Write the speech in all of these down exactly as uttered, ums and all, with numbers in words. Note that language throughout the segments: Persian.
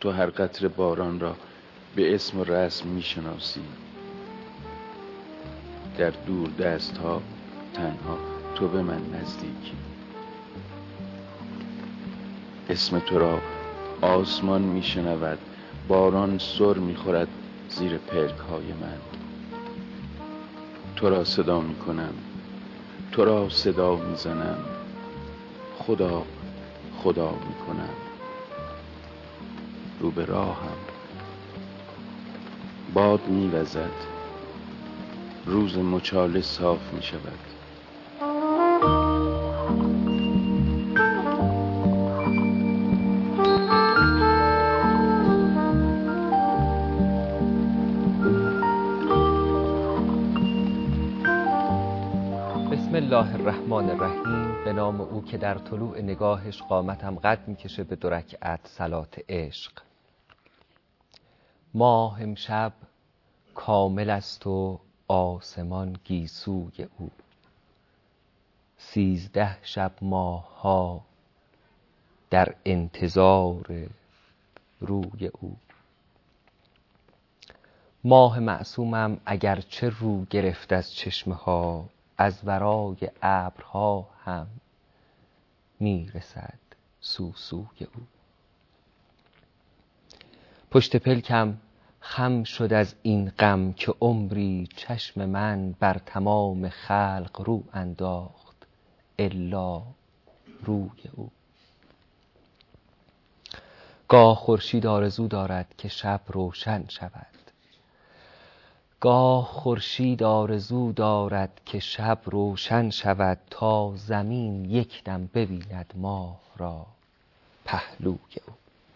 تو هر قطره باران را به اسم و رسم میشناسی. در دور دست ها تنها تو به من نزدیکی. اسم تو را آسمان میشنود، باران سر میخورد زیر پلک های من. تو را صدا میکنم، تو را صدا میزنم، خدا خدا میکنم. رو به راهم باد میوزد، روز مچاله صاف میشود. بسم الله الرحمن الرحیم. به نام او که در طلوع نگاهش قامتم قد میکشه به دو رکعت صلات عشق. ماه امشب کامل است و آسمان گیسوی او. سیزده شب ماه ها در انتظار روی او. ماه معصومم اگرچه رو گرفت از چشمه ها، از ورای ابرها هم میرسد سوسوی او. پشت پلکم خم شد از این غم که عمری چشم من بر تمام خلق رو انداخت الا روی او. گاه خورشید آرزو دارد که شب روشن شود، گاه خورشید آرزو دارد که شب روشن شود، تا زمین یک دم ببیند ماه را پهلوی او.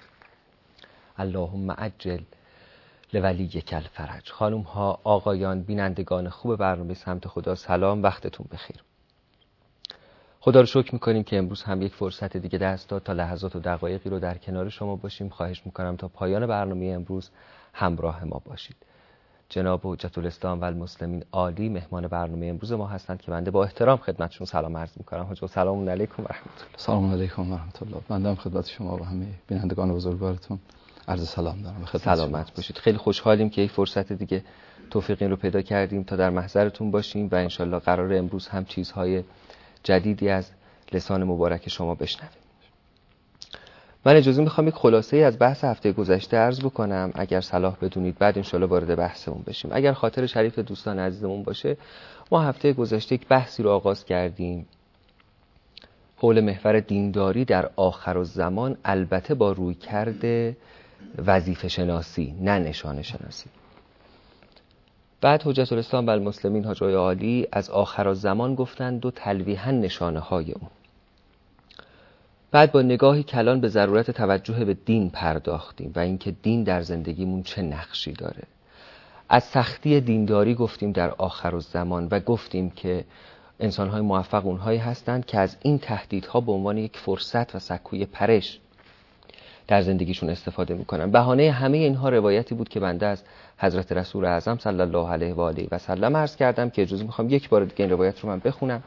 اللهم عجل لولیک الفرج. خانم ها، آقایان، بینندگان خوب برنامه سمت خدا، سلام، وقتتون بخیر. خدا رو شکر میکنیم که امروز هم یک فرصت دیگه دست داد تا لحظات و دقایقی رو در کنار شما باشیم. خواهش میکنم تا پایان برنامه امروز همراه ما باشید. جناب حجت الاسلام و المسلمین عالی مهمان برنامه امروز ما هستند که بنده با احترام خدمتشون سلام عرض میکنم. حجت سلام علیکم و رحمت الله. سلام علیکم و رحمت الله. بنده هم خدمت شما و همه بینندگان بزرگوارتون عرض سلام دارم. سلامت باشید. خیلی خوشحالیم که یک فرصت دیگه توفیق این رو پیدا کردیم تا در محضرتون باشیم و انشالله قرار امروز هم چیزهای جدیدی از لسان مبارک شما بشنویم. من اجازه میخوام یک خلاصه ای از بحث هفته گذشته عرض بکنم اگر صلاح بدونید، بعد انشالله وارد بحثمون بشیم. اگر خاطر شریف دوستان عزیزمون باشه، ما هفته گذشته یک بحثی رو آغاز کردیم حول محور دینداری در آخر الزمان، البته با روی کرده وظیفه شناسی نه نشانه شناسی. بعد حجت الاسلام و المسلمین حاج آقای عالی از آخر الزمان گفتند و تلویحاً نشانه های اون. بعد با نگاهی کلان به ضرورت توجه به دین پرداختیم و اینکه دین در زندگیمون چه نقشی داره. از سختی دینداری گفتیم در آخر الزمان و گفتیم که انسان‌های موفق اونهایی هستند که از این تهدیدها به عنوان یک فرصت و سکوی پرش در زندگیشون استفاده میکنن. بهانه همه اینها روایتی بود که بنده از حضرت رسول اعظم صلی الله علیه و آله و سلم عرض کردم که اجازه میخوام یک بار دیگه این روایت رو من بخونم.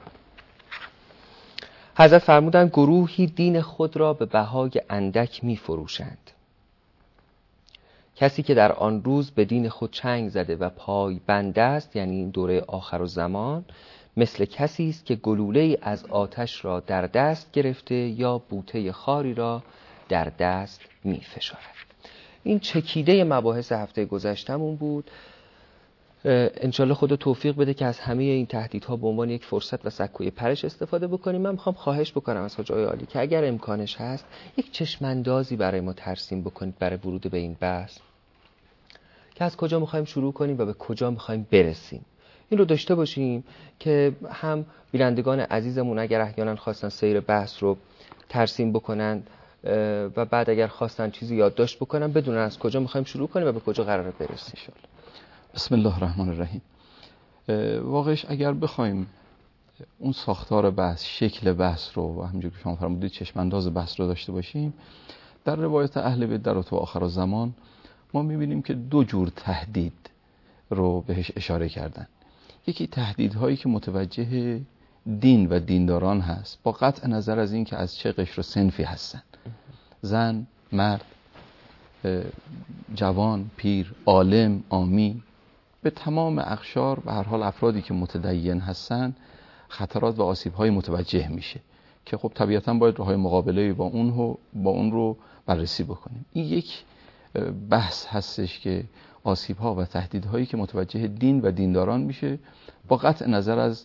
حضرت فرمودند گروهی دین خود را به بهای اندک میفروشند. کسی که در آن روز به دین خود چنگ زده و پای بنده است، یعنی این دوره آخر الزمان، مثل کسی است که گلوله از آتش را در دست گرفته یا بوته خاری را در دست می فشارد. این چکیده مباحث هفته گذشتمون بود. انشالله خدا توفیق بده که از همه این تهدیدها به عنوان یک فرصت و سکوی پرش استفاده بکنیم. من میخوام خواهش بکنم از حاج آقای عالی که اگر امکانش هست یک چشماندازی برای ما ترسیم بکنید برای ورود به این بحث، که از کجا میخوایم شروع کنیم و به کجا میخوایم برسیم. این رو داشته باشیم که هم بینندگان عزیزمون اگر احیانا خواستن سیر بحث رو ترسیم بکنن و بعد اگر خواستن چیزی یادداشت بکنن بدونن از کجا میخوایم شروع کنیم و به کجا قراره برسیم. بسم الله الرحمن الرحیم. واقعش اگر بخوایم اون ساختار بحث، شکل بحث رو و همونجوری که شما فرمودید چشمانداز بحث رو داشته باشیم، در روایت اهل بیت در تو آخر الزمان ما میبینیم که دو جور تهدید رو بهش اشاره کردن. یکی تهدیدهایی که متوجه دین و دینداران هست، با قطع نظر از این که از چه قشر و صنفی هستن، زن، مرد، جوان، پیر، عالم، عامی، به تمام اقشار و هر حال افرادی که متدین هستن خطرات و آسیب‌های متوجه میشه که خب طبیعتاً باید راههای مقابله با اون رو با اون رو بررسی بکنیم. این یک بحث هستش که آسیب‌ها و تهدیدهایی که متوجه دین و دینداران میشه با قطع نظر از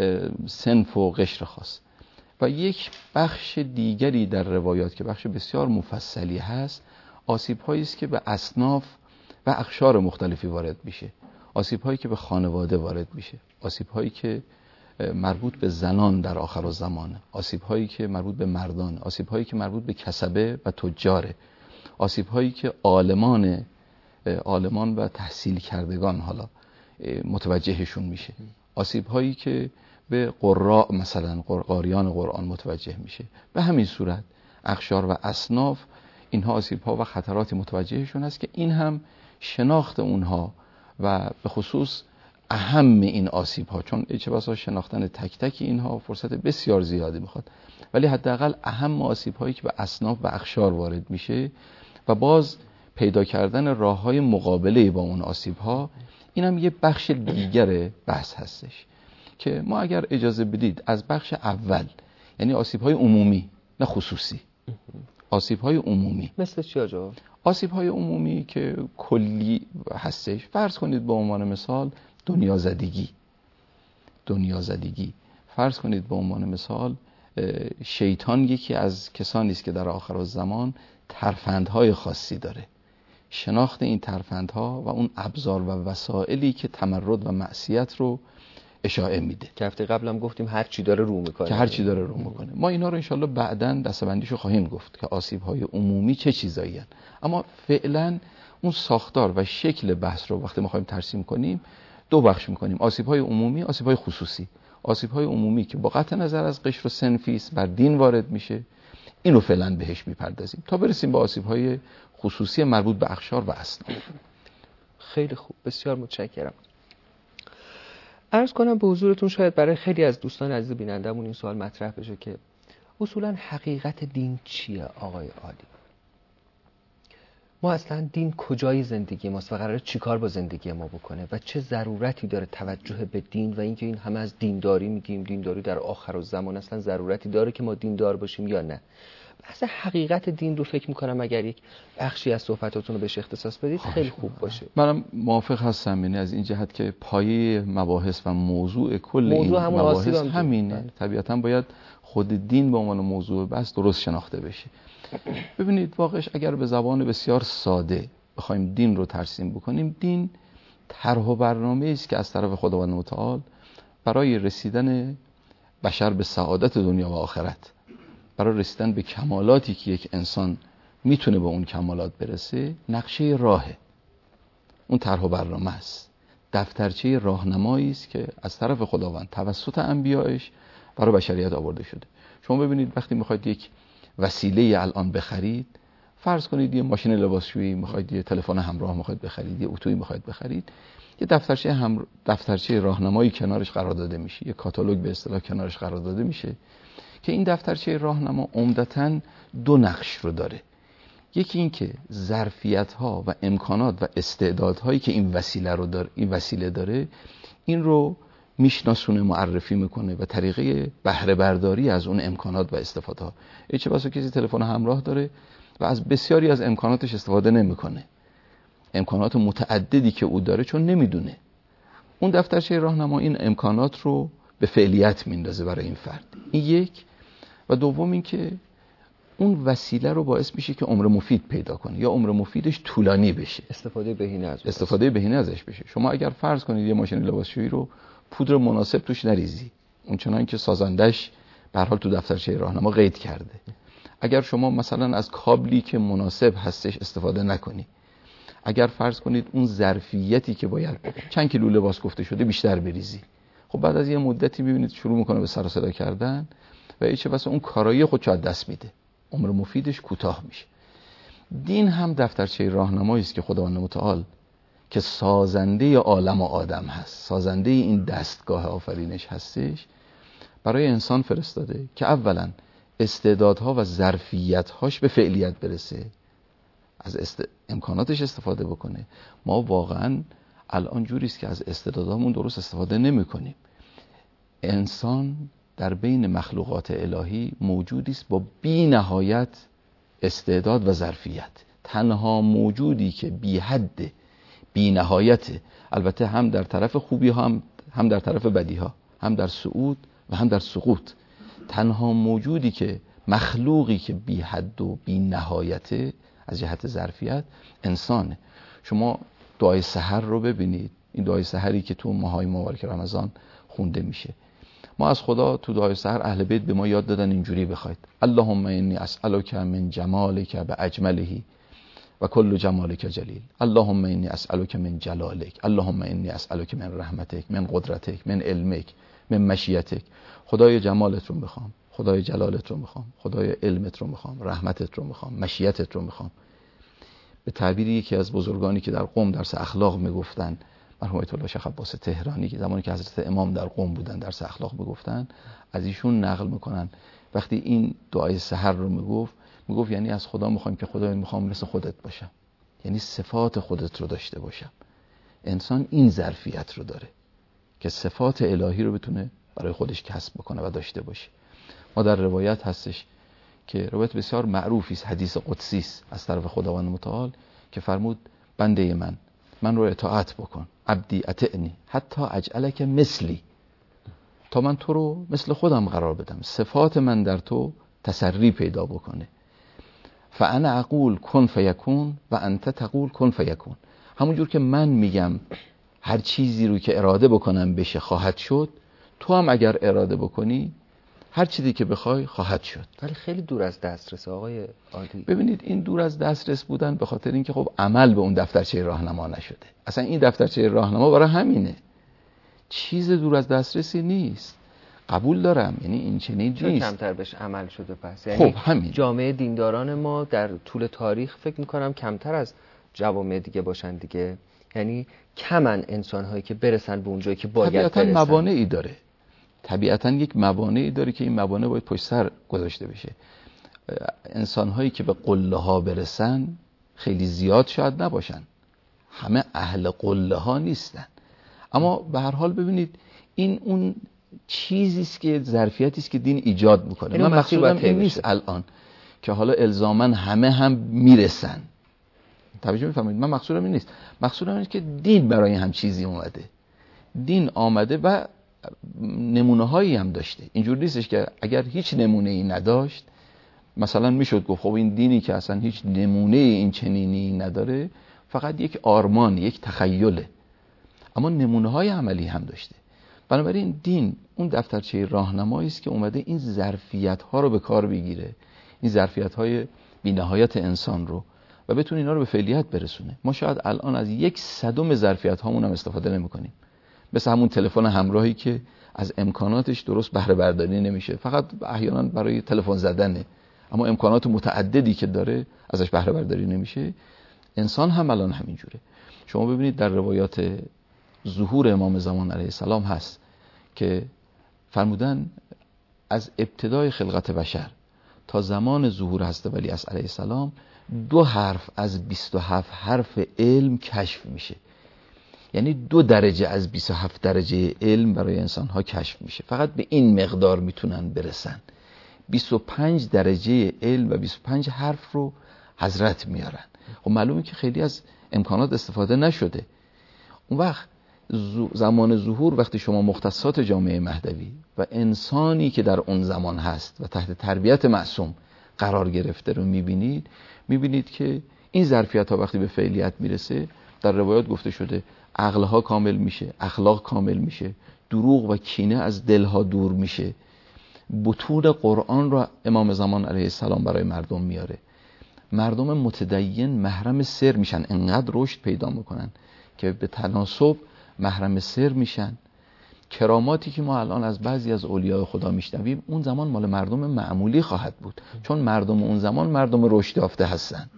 صنف و قشر خاص. و یک بخش دیگری در روایات که بخش بسیار مفصلی هست، آسیب‌هایی است که به اصناف و اقشار مختلفی وارد میشه. آسیب‌هایی که به خانواده وارد میشه، آسیب‌هایی که مربوط به زنان در آخر الزمان، آسیب‌هایی که مربوط به مردان، آسیب‌هایی که مربوط به کسبه و تجاره، آسیب‌هایی که عالمان عالمان و تحصیل کردگان حالا متوجهشون میشه، آسیب‌هایی که به قراء مثلا قاریان قرآن متوجه میشه. به همین صورت اقشار و اصناف اینها آسیب‌ها و خطراتی متوجهشون هست که این هم شناخت اونها و به خصوص اهم این آسیب‌ها، چون چه بسا شناختن تک تک اینها فرصت بسیار زیادی میخواد، ولی حداقل اهم آسیب‌هایی که به اصناف و اقشار وارد میشه و باز پیدا کردن راه‌های مقابله با اون آسیب‌ها، اینم یه بخش دیگر بحث هستش که ما اگر اجازه بدید از بخش اول، یعنی آسیب‌های عمومی نه خصوصی، آسیب‌های عمومی مثل چی آجا؟ آسیب‌های عمومی که کلی هستش، فرض کنید به عنوان مثال دنیا زدگی دنیا زدگی فرض کنید به عنوان مثال شیطان یکی از کسانی است که در آخر الزمان ترفندهای خاصی داره. شناخت این ترفندها و اون ابزار و وسائلی که تمرد و معصیت رو اشاعه میده که هفته قبلم گفتیم هر چی داره رو میکنه که هر چی داره رو میکنه. ما اینا رو انشالله بعداً دسته‌بندیشو خواهیم گفت که آسیب‌های عمومی چه چیزایی هستند، اما فعلاً اون ساختار و شکل بحث رو وقتی می‌خوایم ترسیم کنیم دو بخش می‌کنیم: آسیب‌های عمومی، آسیب‌های خصوصی. آسیب‌های عمومی که با قطع نظر از قشر و صنفی است، بر دین وارد میشه، اینو فعلاً بهش میپردازیم تا برسیم به آسیب‌های خصوصی مربوط به اقشار و اصناف. خیلی خوب، بسیار متشکرم. عرض کنم به حضورتون شاید برای خیلی از دوستان عزیز بینندمون این سوال مطرح بشه که اصولا حقیقت دین چیه آقای عالی؟ ما اصلا دین کجای زندگی ماست و قراره چیکار با زندگی ما بکنه و چه ضرورتی داره توجه به دین و اینکه این همه از دینداری میگیم، دینداری در آخر الزمان اصلا ضرورتی داره که ما دیندار باشیم یا نه؟ اصلا حقیقت دین رو فکر میکنم اگر یک بخشی از صحبتاتون رو بهش اختصاص بدید خیلی خوب باشه. منم موافق هستم، یعنی از این جهت که پایه مباحث و موضوع کل موضوع این مباحث همینه. طبیعتا باید خود دین به عنوان موضوع بحث درست شناخته بشه. ببینید واقعش اگر به زبان بسیار ساده بخوایم دین رو ترسیم بکنیم، دین طرح و برنامه‌ای است که از طرف خداوند متعال برای رسیدن بشر به سعادت دنیا و آخرت، برای رسیدن به کمالاتی که یک انسان میتونه به اون کمالات برسه، نقشه راهه. اون طرح و برنامه است، دفترچه راهنمایی است که از طرف خداوند توسط انبیائش برای بشریت آورده شده. شما ببینید وقتی میخواید یک وسیله الان بخرید، فرض کنید یه ماشین لباسشویی میخواید، یه تلفن همراه میخواید بخرید، یه اتویی میخواید بخرید، یه دفترچه هم دفترچه راهنمایی کنارش قرار داده میشه، یه کاتالوگ به اصطلاح کنارش قرار داده میشه که این دفترچه راهنما عمدتاً دو نقش رو داره. یکی این که ظرفیت‌ها و امکانات و استعدادهایی که این وسیله رو داره، این وسیله داره، این رو میشناسونه، معرفی میکنه و طریقه بهره برداری از اون امکانات و استفاده ها. چه بسا کسی تلفن همراه داره و از بسیاری از امکاناتش استفاده نمیکنه، امکانات متعددی که او داره، چون نمیدونه. اون دفترچه راهنما این امکانات رو به فعلیت میندازه برای این فرد. این یک. و دوم این که اون وسیله رو باعث میشه که عمر مفید پیدا کنه یا عمر مفیدش طولانی بشه، استفاده بهینه از استفاده بهینه ازش بشه. شما اگر فرض کنید یه ماشین لباسشویی رو پودر مناسب توش نریزی، اون چنان که سازندش به هر حال تو دفترچه راهنما قید کرده، اگر شما مثلا از کابلی که مناسب هستش استفاده نکنی، اگر فرض کنید اون ظرفیتی که باید چند کیلو لباس گفته شده بیشتر بریزی، خب بعد از یه مدتی میبینید شروع میکنه به سر و صدا کردن و ایچه واسه اون کارایی خودشو از دست میده، عمر مفیدش کوتاه میشه. دین هم دفترچه راهنمایی است که خداوند متعال که سازنده عالم و آدم هست، سازنده این دستگاه آفرینش هستش، برای انسان فرستاده که اولا استعدادها و ظرفیت‌هاش به فعلیت برسه از است... امکاناتش استفاده بکنه. ما واقعا الان جوری است که از استعدادامون درست استفاده نمی‌کنیم. انسان در بین مخلوقات الهی موجودی است با بی نهایت استعداد و ظرفیت. تنها موجودی که بی حد بی نهایت، البته هم در طرف خوبی ها هم, هم در طرف بدی ها، هم در صعود و هم در سقوط. تنها موجودی که مخلوقی که بی حد و بی نهایت از جهت ظرفیت انسانه. شما دعای سحر رو ببینید، این دعای سحری که تو ماهای مبارک رمضان خونده میشه. ما از خدا تو دعای سحر اهل بیت به ما یاد دادن اینجوری بخواید: اللهم انی اسألک من جمالک باجمله و کل جمالک جلیل، اللهم انی اسألک من جلالک، اللهم انی اسألک من رحمتک، من قدرتک، من علمک، من مشیتک. خدای جمالت رو میخوام، خدای جلالت رو میخوام، خدای علمت رو میخوام، رحمتت رو میخوام، مشیتت رو میخوام. به تعبیری یکی از بزرگانی که در قم درس اخلاق میگفتن، مرحوم آیت الله شیخ عباس تهرانی، که زمانی که حضرت امام در قم بودن درس اخلاق میگفتن، از ایشون نقل میکنن وقتی این دعای سحر رو میگفت، میگفت یعنی از خدا میخوایم که خدای میخوام مثل خودت باشم، یعنی صفات خودت رو داشته باشم. انسان این ظرفیت رو داره که صفات الهی رو بتونه برای خودش کسب بکنه و داشته باشه. ما در روایت هستش که روایت بسیار معروفی است، حدیث قدسی است از طرف خداوند متعال که فرمود بنده من من رو اطاعت بکن، عبدی اطعنی حتی اجعلک مثلی، تا من تو رو مثل خودم قرار بدم، صفات من در تو تسری پیدا بکنه. فانا اقول کن فیکون و انت تقول کن فیکون. همونجور که من میگم هر چیزی رو که اراده بکنم بشه خواهد شد، تو هم اگر اراده بکنی هر چیزی که بخوای خواهد شد. ولی خیلی دور از دسترس آقای عادی. ببینید این دور از دسترس بودن به خاطر اینکه خب عمل به اون دفترچه راهنما نشده. اصلا این دفترچه راهنما برای همینه، چیز دور از دسترسی نیست. قبول دارم، یعنی این چنین نیست. کمتر بهش عمل شده پس. یعنی خب همین. جامعه دینداران ما در طول تاریخ فکر میکنم کمتر از جوامع دیگه باشن دیگه. یعنی کمن انسان‌هایی که برسن به اون جایی که باید برسن. طبیعتاً موانعی داره. طبیعتاً یک موانعی داره که این موانع باید پشت سر گذاشته بشه. انسان‌هایی که به قله ها برسن خیلی زیاد شاید نباشن. همه اهل قله ها نیستن. اما به هر حال ببینید این اون چیزی است که ظرفیتی است که دین ایجاد میکنه. من مقصودم این نیست الان که حالا الزاماً همه هم میرسن. توجه میفرمایید؟ من مقصودم این نیست. مقصودم اینه که دین برای هم چیزی اومده. دین آمده و نمونه هایی هم داشته. اینجور نیستش که اگر هیچ نمونه ای نداشت، مثلا میشد گفت خب این دینی که اصلا هیچ نمونه این چنینی نداره فقط یک آرمان، یک تخیله. اما نمونه های عملی هم داشته. بنابراین دین اون دفترچه راهنمایی است که اومده این ظرفیت ها رو به کار بگیره، این ظرفیت های بی‌نهایت انسان رو، و بتونه اینا رو به فعلیت برسونه. ما شاید الان از یک صدم ظرفیت هامون هم استفاده نمی کنیم. مثل همون تلفن همراهی که از امکاناتش درست بهره برداری نمیشه، فقط احیانا برای تلفن زدنه، اما امکانات متعددی که داره ازش بهره برداری نمیشه. انسان هم الان همینجوره. شما ببینید در روایات ظهور امام زمان علیه السلام هست که فرمودن از ابتدای خلقت بشر تا زمان ظهور حضرت ولیعصر علیه السلام دو حرف از بیست و هفت حرف علم کشف میشه. یعنی دو درجه از بیست و هفت درجه علم برای انسان ها کشف میشه. فقط به این مقدار میتونن برسن. بیست و پنج درجه علم و بیست و پنج حرف رو حضرت میارن. خب معلومه که خیلی از امکانات استفاده نشده. اون وقت زمان ظهور، وقتی شما مختصات جامعه مهدوی و انسانی که در اون زمان هست و تحت تربیت معصوم قرار گرفته رو میبینید، میبینید که این ظرفیت ها وقتی به فعلیت میرسه، در روایات گفته شده عقلها کامل میشه، اخلاق کامل میشه، دروغ و کینه از دلها دور میشه. بطون قرآن رو امام زمان علیه السلام برای مردم میاره. مردم متدین محرم سر میشن، انقدر رشد پیدا میکنن که به تناسب محرم سر میشن. کراماتی که ما الان از بعضی از اولیاء خدا میشنویم اون زمان مال مردم معمولی خواهد بود، چون مردم اون زمان مردم رشد یافته هستن.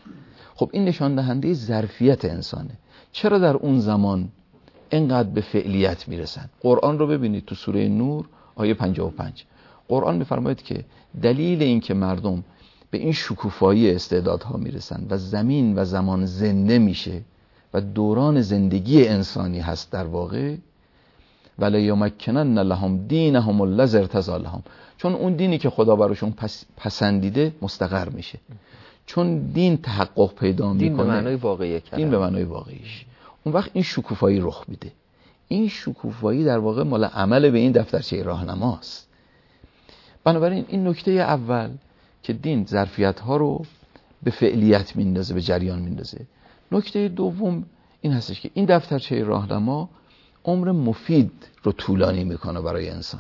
خب این نشان دهنده ظرفیت انسانه. چرا در اون زمان اینقدر به فعلیت میرسن؟ قرآن رو ببینید تو سوره نور آیه پنجاه و پنج. قرآن میفرماید که دلیل این که مردم به این شکوفایی استعدادها میرسن و زمین و زمان زنده میشه و دوران زندگی انسانی هست در واقع، ولا یمکنن لهم دینهم الذی ارتضی لهم، چون اون دینی که خدا براشون پس پسندیده مستقر میشه، چون دین تحقق پیدا میکنه، دین به معنای واقعی کلمه، دین به معنای واقعیش، اون وقت این شکوفایی رخ میده. این شکوفایی در واقع مال عمل به این دفترچه راهنماست. بنابراین این نکته اول که دین ظرفیت ها رو به فعلیت میندازه، به جریان میندازه. نکته دوم این هستش که این دفترچه راهنما عمر مفید رو طولانی میکنه برای انسان.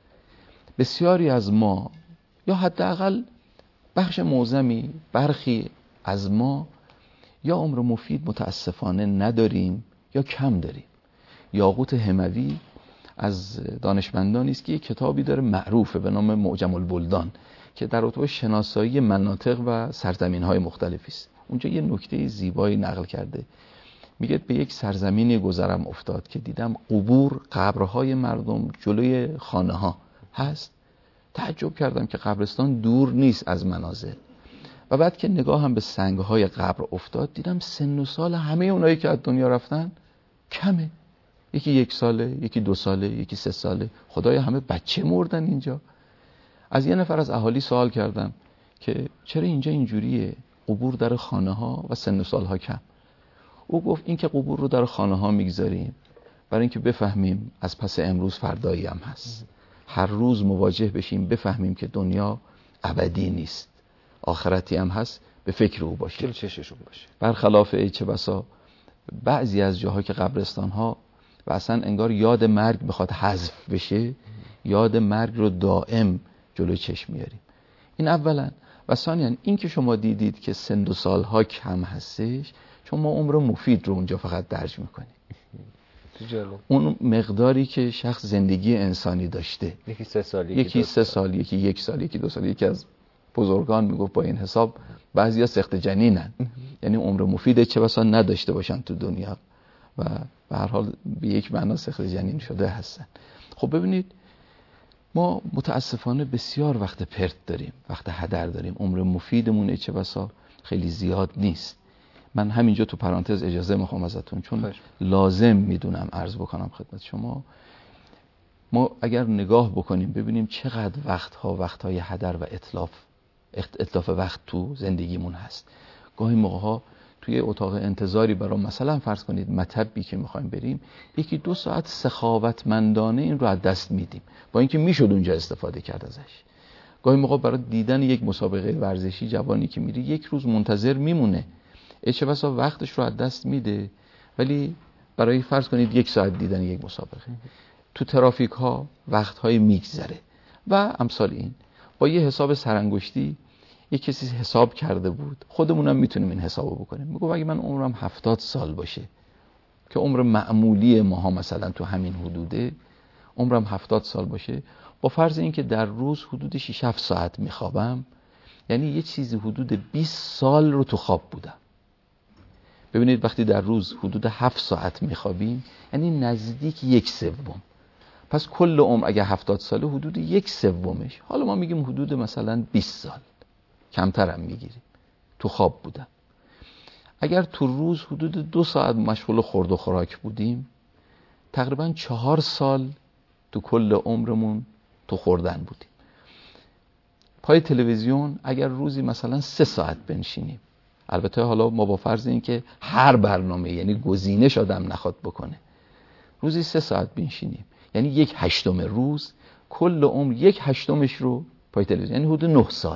بسیاری از ما یا حداقل بخش معظمی برخی از ما یا عمر مفید متاسفانه نداریم یا کم داریم. یاقوت هموی از دانشمندانی است که یک کتابی داره معروفه به نام معجم البلدان که در رابطه با شناسایی مناطق و سرزمین‌های مختلفی است. اونجا یه نکته زیبایی نقل کرده، میگه به یک سرزمینی گذرم افتاد که دیدم قبور، قبرهای مردم جلوی خانه ها هست. تعجب کردم که قبرستان دور نیست از منازل و بعد که نگاهم به سنگ‌های قبر افتاد دیدم سن و سال همه اونایی که از دنیا رفتن کمه، یکی یک ساله، یکی دو ساله، یکی سه ساله. خدایا همه بچه مردن اینجا. از یه نفر از اهالی سوال کردم که چرا اینجا اینجوریه، قبور در خانه ها و سن و سال ها کم؟ او گفت این که قبور رو در خانه ها میگذاریم برای اینکه بفهمیم از پس امروز فردایی هم هست، هر روز مواجه بشیم بفهمیم که دنیا ابدی نیست، آخرتی هم هست، به فکر او باشیم، چششون باشه. برخلاف ای چه بسا بعضی از جاها که قبرستان ها و اصلا انگار یاد مرگ بخواد حذف بشه، یاد مرگ رو دائم جلوی چشم میاریم. این اولا. و ثانیاً این که شما دیدید که سن و سالها کم هستش چون ما عمر مفید رو اونجا فقط درج میکنیم. اون مقداری که شخص زندگی انسانی داشته، یکی سه سال، یکی سه سال، یکی یک سال، یکی دو سال. یکی از بزرگان میگفت با این حساب بعضیا سخت جنینن، یعنی عمر مفید چه بسا نداشته باشن تو دنیا و به هر حال به یک معنا سخت جنین شده هستن. خب ببینید ما متاسفانه بسیار وقت پرت داریم، وقت هدر داریم، عمر مفیدمون چه بسا خیلی زیاد نیست. من همینجا تو پرانتز اجازه میخوام ازتون، چون خش. لازم میدونم عرض بکنم خدمت شما. ما اگر نگاه بکنیم ببینیم چقدر وقتها وقتهای هدر و اتلاف اتلاف وقت تو زندگیمون هست. گاهی موقعها توی اتاق انتظاری برای مثلا فرض کنید مطبی که میخوایم بریم، یکی دو ساعت سخاوتمندانه این رو از دست میدیم، با اینکه میشد اونجا استفاده کرد ازش. گاهی موقع برای دیدن یک مسابقه ورزشی جوانی که میری یک روز منتظر میمونه، چه بسا وقتش رو از دست میده، ولی برای فرض کنید یک ساعت دیدن یک مسابقه تو ترافیک ها وقت های میگذره و امثال این. با یه حساب سرانگشتی یک کسی حساب کرده بود، خودمونم میتونیم این حسابو بکنیم. میگه اگه من عمرم هفتاد سال باشه که عمر معمولی ماها مثلا تو همین حدوده، عمرم هفتاد سال باشه، با فرض این که در روز حدود شش هفت ساعت میخوابم، یعنی یه چیزی حدود بیست سال رو تو خواب بودم. ببینید وقتی در روز حدود هفت ساعت میخوابیم یعنی نزدیک یک سوم. پس کل عمر اگه هفتاد ساله حدود یک سومش، حالا ما میگیم حدود مثلا بیست سال، کمتر هم میگیریم، تو خواب بودم. اگر تو روز حدود دو ساعت مشغول خورد و خوراک بودیم، تقریبا چهار سال تو کل عمرمون تو خوردن بودیم. پای تلویزیون اگر روزی مثلا سه ساعت بنشینیم، البته حالا ما با فرض این که هر برنامه یعنی گزینش آدم نخواد بکنه، روزی سه ساعت بنشینیم یعنی یک هشتم روز، کل عمر یک هشتمش رو پای تلویزیون، یعنی حدود نه سال.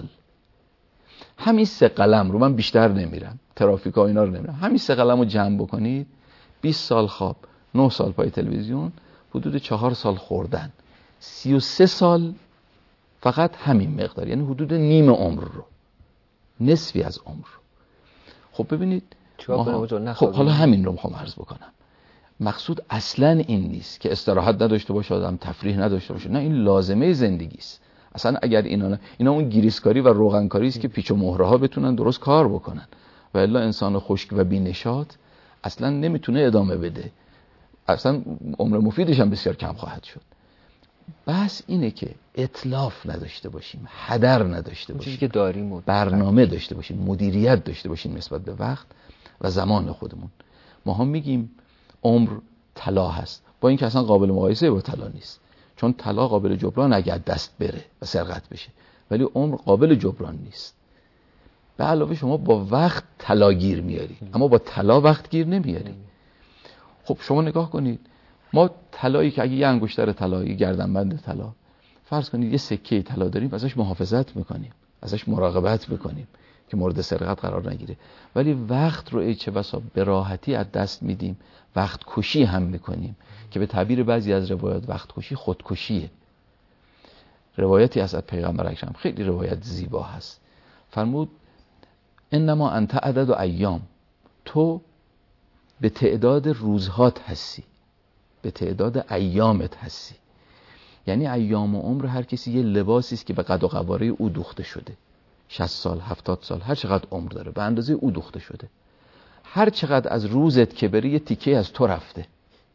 همین سه قلم رو، من بیشتر نمیرم، ترافیکا اینا رو نمیرم، همین سه قلم رو جمع بکنید، بیست سال خواب، نه سال پای تلویزیون، حدود چهار سال خوردن، سی و سه سال فقط همین مقدار، یعنی حدود نیم عمر رو، نصفی از عمر رو. خب ببینید خب حالا همین رو میخوام عرض بکنم. مقصود اصلا این نیست که استراحت نداشته باشه آدم، تفریح نداشته باشه، نه، این لازمه زندگی است. اصلا اگر اینا نه، اینا اون گریسکاری و روغنکاری است که پیچ و مهره ها بتونن درست کار بکنن، و الا انسان خشک و بی‌نشاط اصلا نمیتونه ادامه بده، اصلا عمر مفیدش هم بسیار کم خواهد شد. بحث اینه که اتلاف نداشته باشیم، هدر نداشته باشیم، چیزی که داریم برنامه داشته باشیم، مدیریت داشته باشیم نسبت به وقت و زمان خودمون. ما هم میگیم عمر طلا هست، با این که اصلا قابل مقایسه با طلا نیست، چون طلا قابل جبران اگر دست بره و سرقت بشه، ولی عمر قابل جبران نیست. به علاوه شما با وقت طلا گیر میاری، اما با طلا وقت گیر نمیاری. خب شما نگاه کنید، ما طلایی که اگه یه انگشتر طلا، یه گردنبند طلا، فرض کنید یه سکه طلا داریم، ازش محافظت میکنیم، ازش مراقبت میکنیم که مورد سرقت قرار نگیره، ولی وقت رو ای چه بسا به راحتی از دست میدیم، وقت کشی هم میکنیم که به تعبیر بعضی از روایات وقت کشی خودکشیه. روایتی از پیغمبر اکرم خیلی روایت زیبا هست، فرمود انما انت عدد و ایام، تو به تعداد روزهات هستی، به تعداد ایامت هستی. یعنی ایام و عمر هر کسی یه لباسی است که به قد و قواره او دوخته شده. شصت سال، هفتاد سال، هر چقدر عمر داره به اندازه او دوخته شده. هر چقدر از روزت که بری یه تیکه از تو رفته.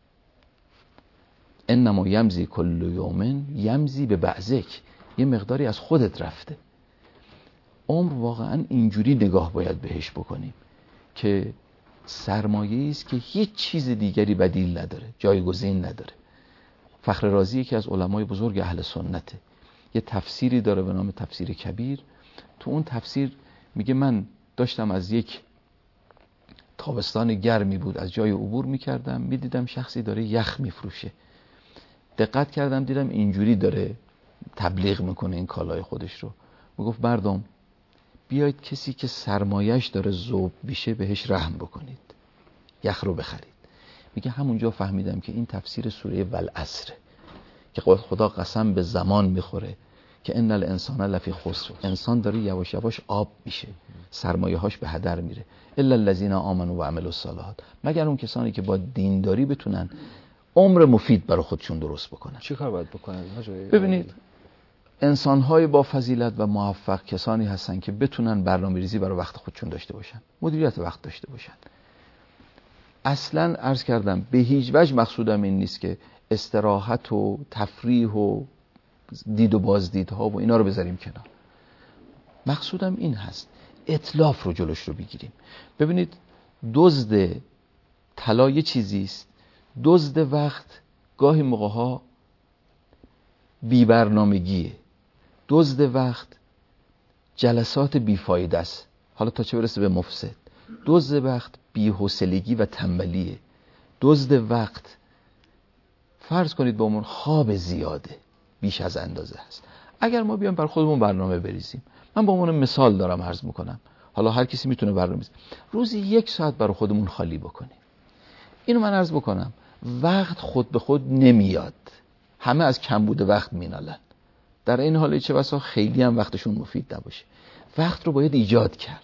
انما یمزی کل یومن یمزی به بعضک، یه مقداری از خودت رفته. عمر واقعا اینجوری نگاه باید بهش بکنیم که سرمایه‌ای است که هیچ چیز دیگری بدیل نداره، جایگزین نداره. فخر رازی که از علمای بزرگ اهل سنته، یه تفسیری داره به نام تفسیر کبیر. تو اون تفسیر میگه من داشتم از یک تابستان گرمی بود از جای عبور میکردم، میدیدم شخصی داره یخ میفروشه. دقت کردم دیدم اینجوری داره تبلیغ میکنه این کالای خودش رو. میگفت مردم بیایید کسی که سرمایه‌اش داره ذوب میشه بهش رحم بکنید، یخ رو بخرید. میگه همونجا فهمیدم که این تفسیر سوره والعصر که خدا قسم به زمان میخوره که ان الانسان لفی خسر، انسان داره یواش یواش آب میشه، سرمایه‌هاش به هدر میره. الا الذين آمنوا و عملوا الصالحات، مگر اون کسانی که با دینداری بتونن عمر مفید برای خودشون درست بکنن. چی کار باید بکنن؟ ببینید انسان‌های با فضیلت و موفق کسانی هستن که بتونن برنامه‌ریزی برای وقت خودشون داشته باشن، مدیریت وقت داشته باشن. اصلاً عرض کردم به هیچ وجه مقصودم این نیست که استراحت و تفریح و دید و بازدیدها و اینا رو بذاریم کنار. مقصودم این هست اتلاف رو جلوش رو بگیریم. ببینید دزد طلا یه چیزی است، دزد وقت گاهی موقع‌ها بی برنامگیه، دزد وقت جلسات بیفایده است، حالا تا چه برسه به مفسد. دزد وقت بی‌حوصلگی و تنبلیه. دزد وقت فرض کنید با عمر خواب زیاده، بیش از اندازه هست. اگر ما بیام بر خودمون برنامه بریزیم، من با عنوان مثال دارم عرض میکنم، حالا هر کسی میتونه برنامه بریزه، روزی یک ساعت برای خودمون خالی بکنیم. اینو من عرض بکنم، وقت خود به خود نمیاد، همه از کمبود وقت مینالن، در این حال چه بسا خیلی هم وقتشون مفید نباشه. وقت رو باید ایجاد کرد،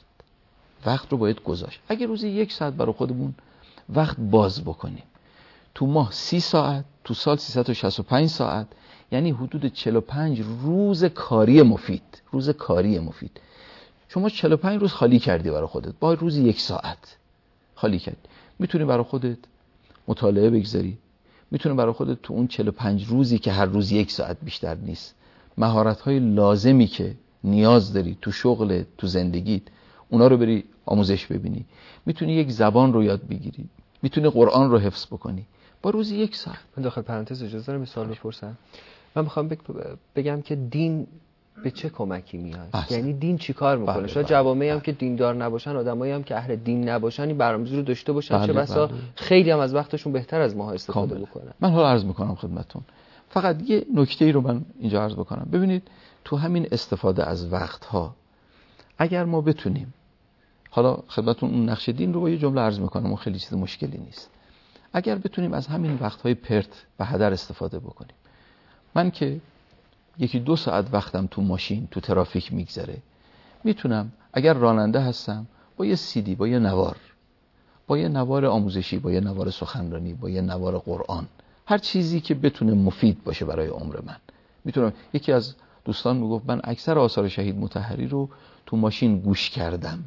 وقت رو باید گذاشت. اگه روزی یک ساعت برای خودمون وقت باز بکنیم، تو ماه سی ساعت، تو سال سیصد و شصت و پنج ساعت، یعنی حدود چهل و پنج روز کاری مفید. روز کاری مفید شما چهل و پنج روز خالی کردی برای خودت، با روزی یک ساعت خالی کردی، میتونی برای خودت مطالعه بگذاری، میتونی برای خودت تو اون چهل و پنج روزی که هر روز یک ساعت بیشتر نیست، مهارت‌های لازمی که نیاز داری تو شغل، تو زندگیت، اونا رو بری آموزش ببینی. میتونی یک زبان رو یاد بگیری، میتونی قرآن رو حفظ بکنی با روزی یک ساعت. من داخل پرانتز اجازه دارم سوال بپرسم؟ من میخوام بگم که دین به چه کمکی میاد؟ احسن. یعنی دین چی کار میکنه؟ بله، شاید بله، جوامعی هم بله. که دیندار نباشن، آدمایی هم که اهل دین نباشن، این برنامه‌ریزی رو داشته باشن، بله، چه بسا بله. خیلی هم از وقتشون بهتر از ما استفاده کامل. بکنن. من حالا عرض میکنم خدمتتون، فقط یه نکته ای رو من اینجا عرض بکنم. ببینید تو همین استفاده از وقتها اگر ما بتونیم، حالا خدمتتون اون نقش دین رو با یه جمله عرض میکنم، اون خیلی چیز مشکلی نیست. اگر بتونیم از همین وقتهای پرت و هدر استفاده بکنیم، من که یکی دو ساعت وقتم تو ماشین تو ترافیک میگذره، میتونم اگر راننده هستم با یه سی دی، با یه نوار، با یه نوار آموزشی، با یه نوار سخنرانی، با یه نوار قرآن، هر چیزی که بتونه مفید باشه برای عمر من میتونم. یکی از دوستان میگفت من اکثر آثار شهید مطهری رو تو ماشین گوش کردم،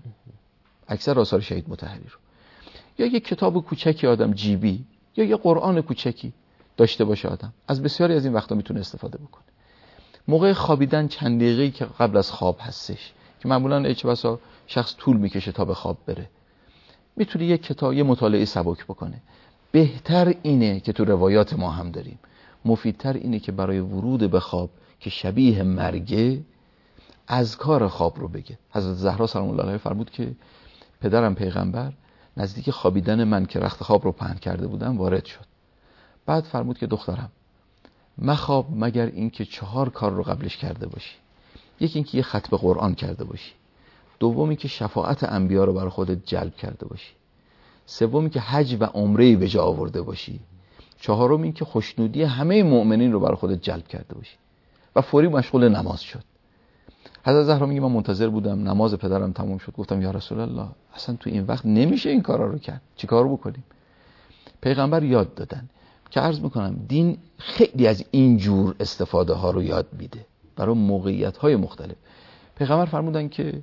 اکثر آثار شهید مطهری رو، یا یه کتاب کوچکی آدم جیبی، یا یه قرآن کوچکی داشته باشه آدم، از بسیاری از این وقتا میتونه استفاده بکنه. موقع خوابیدن چند دقیقه‌ای که قبل از خواب هستش که معمولاً چه بسا شخص طول میکشه تا به خواب بره، میتونه یک کتاب، یه مطالعه سبک بکنه. بهتر اینه که تو روایات ما هم داریم، مفیدتر اینه که برای ورود به خواب که شبیه مرگه اذکار خواب رو بگه. حضرت زهرا سلام الله علیها فرمود که پدرم پیغمبر نزدیک خوابیدن من که رخت خواب رو پهن کرده بودم وارد شد. بعد فرمود که دخترم مخواب مگر اینکه چهار کار رو قبلش کرده باشی. یکی اینکه یه ختم قرآن کرده باشی، دومی که شفاعت انبیا رو برای خودت جلب کرده باشی، سومی که حج و عمره به جا آورده باشی، چهارم این که خوشنودی همه مؤمنین رو برای خودت جلب کرده باشی. و فوری مشغول نماز شد. حضرت زهرا میگه من منتظر بودم نماز پدرم تموم شد، گفتم یا رسول الله اصلا تو این وقت نمیشه این کارا رو کرد، چیکار بکنیم؟ پیغمبر یاد دادن که عرض میکنم دین خیلی از این جور استفاده ها رو یاد میده برای موقعیت های مختلف. پیغمبر فرمودن که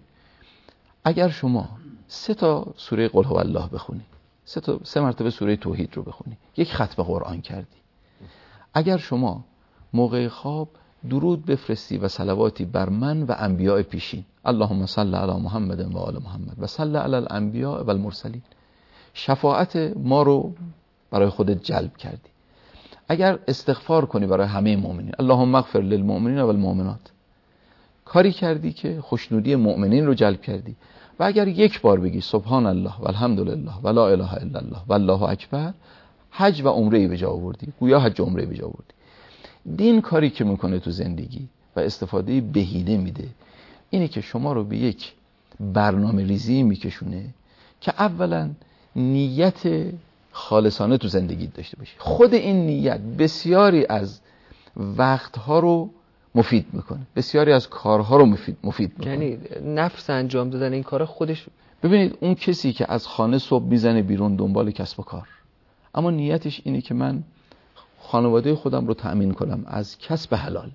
اگر شما سه تا سوره قل هو الله بخونی، سه تا سه مرتبه سوره توحید رو بخونی، یک ختم قرآن کردی، اگر شما موقع خواب درود بفرستی و صلواتی بر من و انبیاء پیشین، اللهم صل علی محمد و آل محمد و صل علی الانبیاء و المرسلین، شفاعت ما رو برای خودت جلب کردی. اگر استغفار کنی برای همه مؤمنین، اللهم اغفر للمؤمنین و المؤمنات، کاری کردی که خوشنودی مؤمنین رو جلب کردی. و اگر یک بار بگی سبحان الله و الحمدلله و لا اله الا الله و الله اکبر، حج و عمره به جا آوردی، گویا حج و عمره به جا آوردی. دین کاری که میکنه تو زندگی و استفاده بهینه میده اینه که شما رو به یک برنامه ریزی میکشونه که اولا نیت خالصانه تو زندگی داشته باشی. خود این نیت بسیاری از وقتها رو مفید میکنه، بسیاری از کارها رو مفید مفید میکنه. یعنی نفس انجام دادن این کارا خودش. ببینید اون کسی که از خانه صبح میزنه بیرون دنبال کسب و کار، اما نیتش اینه که من خانواده خودم رو تأمین کنم از کسب حلال،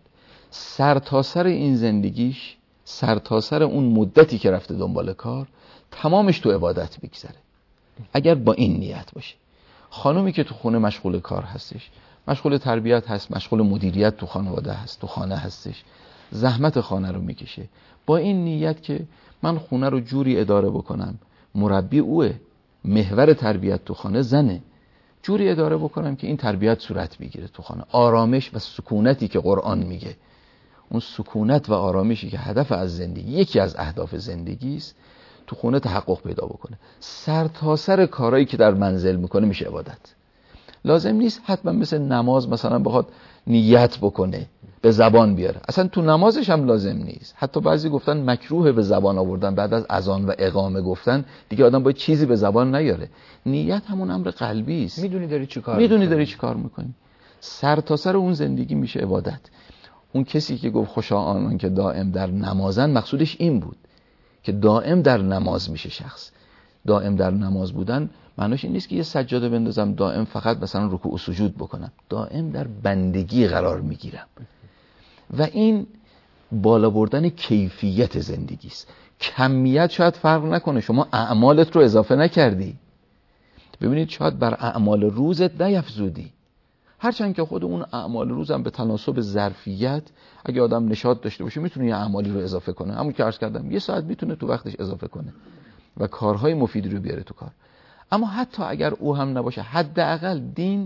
سرتاسر این زندگیش، سرتاسر اون مدتی که رفته دنبال کار، تمامش تو عبادت بگذره. اگر با این نیت باشه. خانومی که تو خونه مشغول کار هستش، مشغول تربیت هست، مشغول مدیریت تو خانواده هست، تو خانه هستش، زحمت خانه رو میکشه، با این نیت که من خونه رو جوری اداره بکنم، مربی اوه، محور تربیت تو خانه زنه، جوری اداره بکنم که این تربیت صورت بگیره تو خانه. آرامش و سکونتی که قرآن میگه، اون سکونت و آرامشی که هدف از زندگی، یکی از اهداف زندگی است، تو خونه تحقق پیدا بکنه. سر تا سر کارهایی که در منزل میکنه میشه عبادت. لازم نیست حتما مثل نماز مثلا بخواد نیت بکنه به زبان بیاره، اصلا تو نمازش هم لازم نیست. حتی بعضی گفتن مکروه به زبان آوردن بعد از اذان و اقامه گفتن، دیگه آدم باید چیزی به زبان نیاره. نیت همون امر قلبی است. میدونی داری چی کار میدونی داری چی کار میکنی. سر تا سر اون زندگی میشه عبادت. اون کسی که گفت خوشا آنان که دائم در نمازن، مقصودش این بود که دائم در نماز میشه شخص. دائم در نماز بودن معناش این نیست که یه سجاده بندازم دائم فقط مثلا رکوع و سجود بکنم، دائم در بندگی قرار میگیرم. و این بالا بردن کیفیت زندگی است. کمیت شاید فرق نکنه، شما اعمالت رو اضافه نکردی، ببینید شاید بر اعمال روزت نیفزودی، هرچند که خود اون اعمال روزم به تناسب ظرفیت، اگه آدم نشاط داشته باشه میتونه یه اعمالی رو اضافه کنه. همون که عرض کردم یه ساعت میتونه تو وقتش اضافه کنه و کارهای مفیدی رو بیاره تو کار. اما حتی اگر او هم نباشه، حداقل دین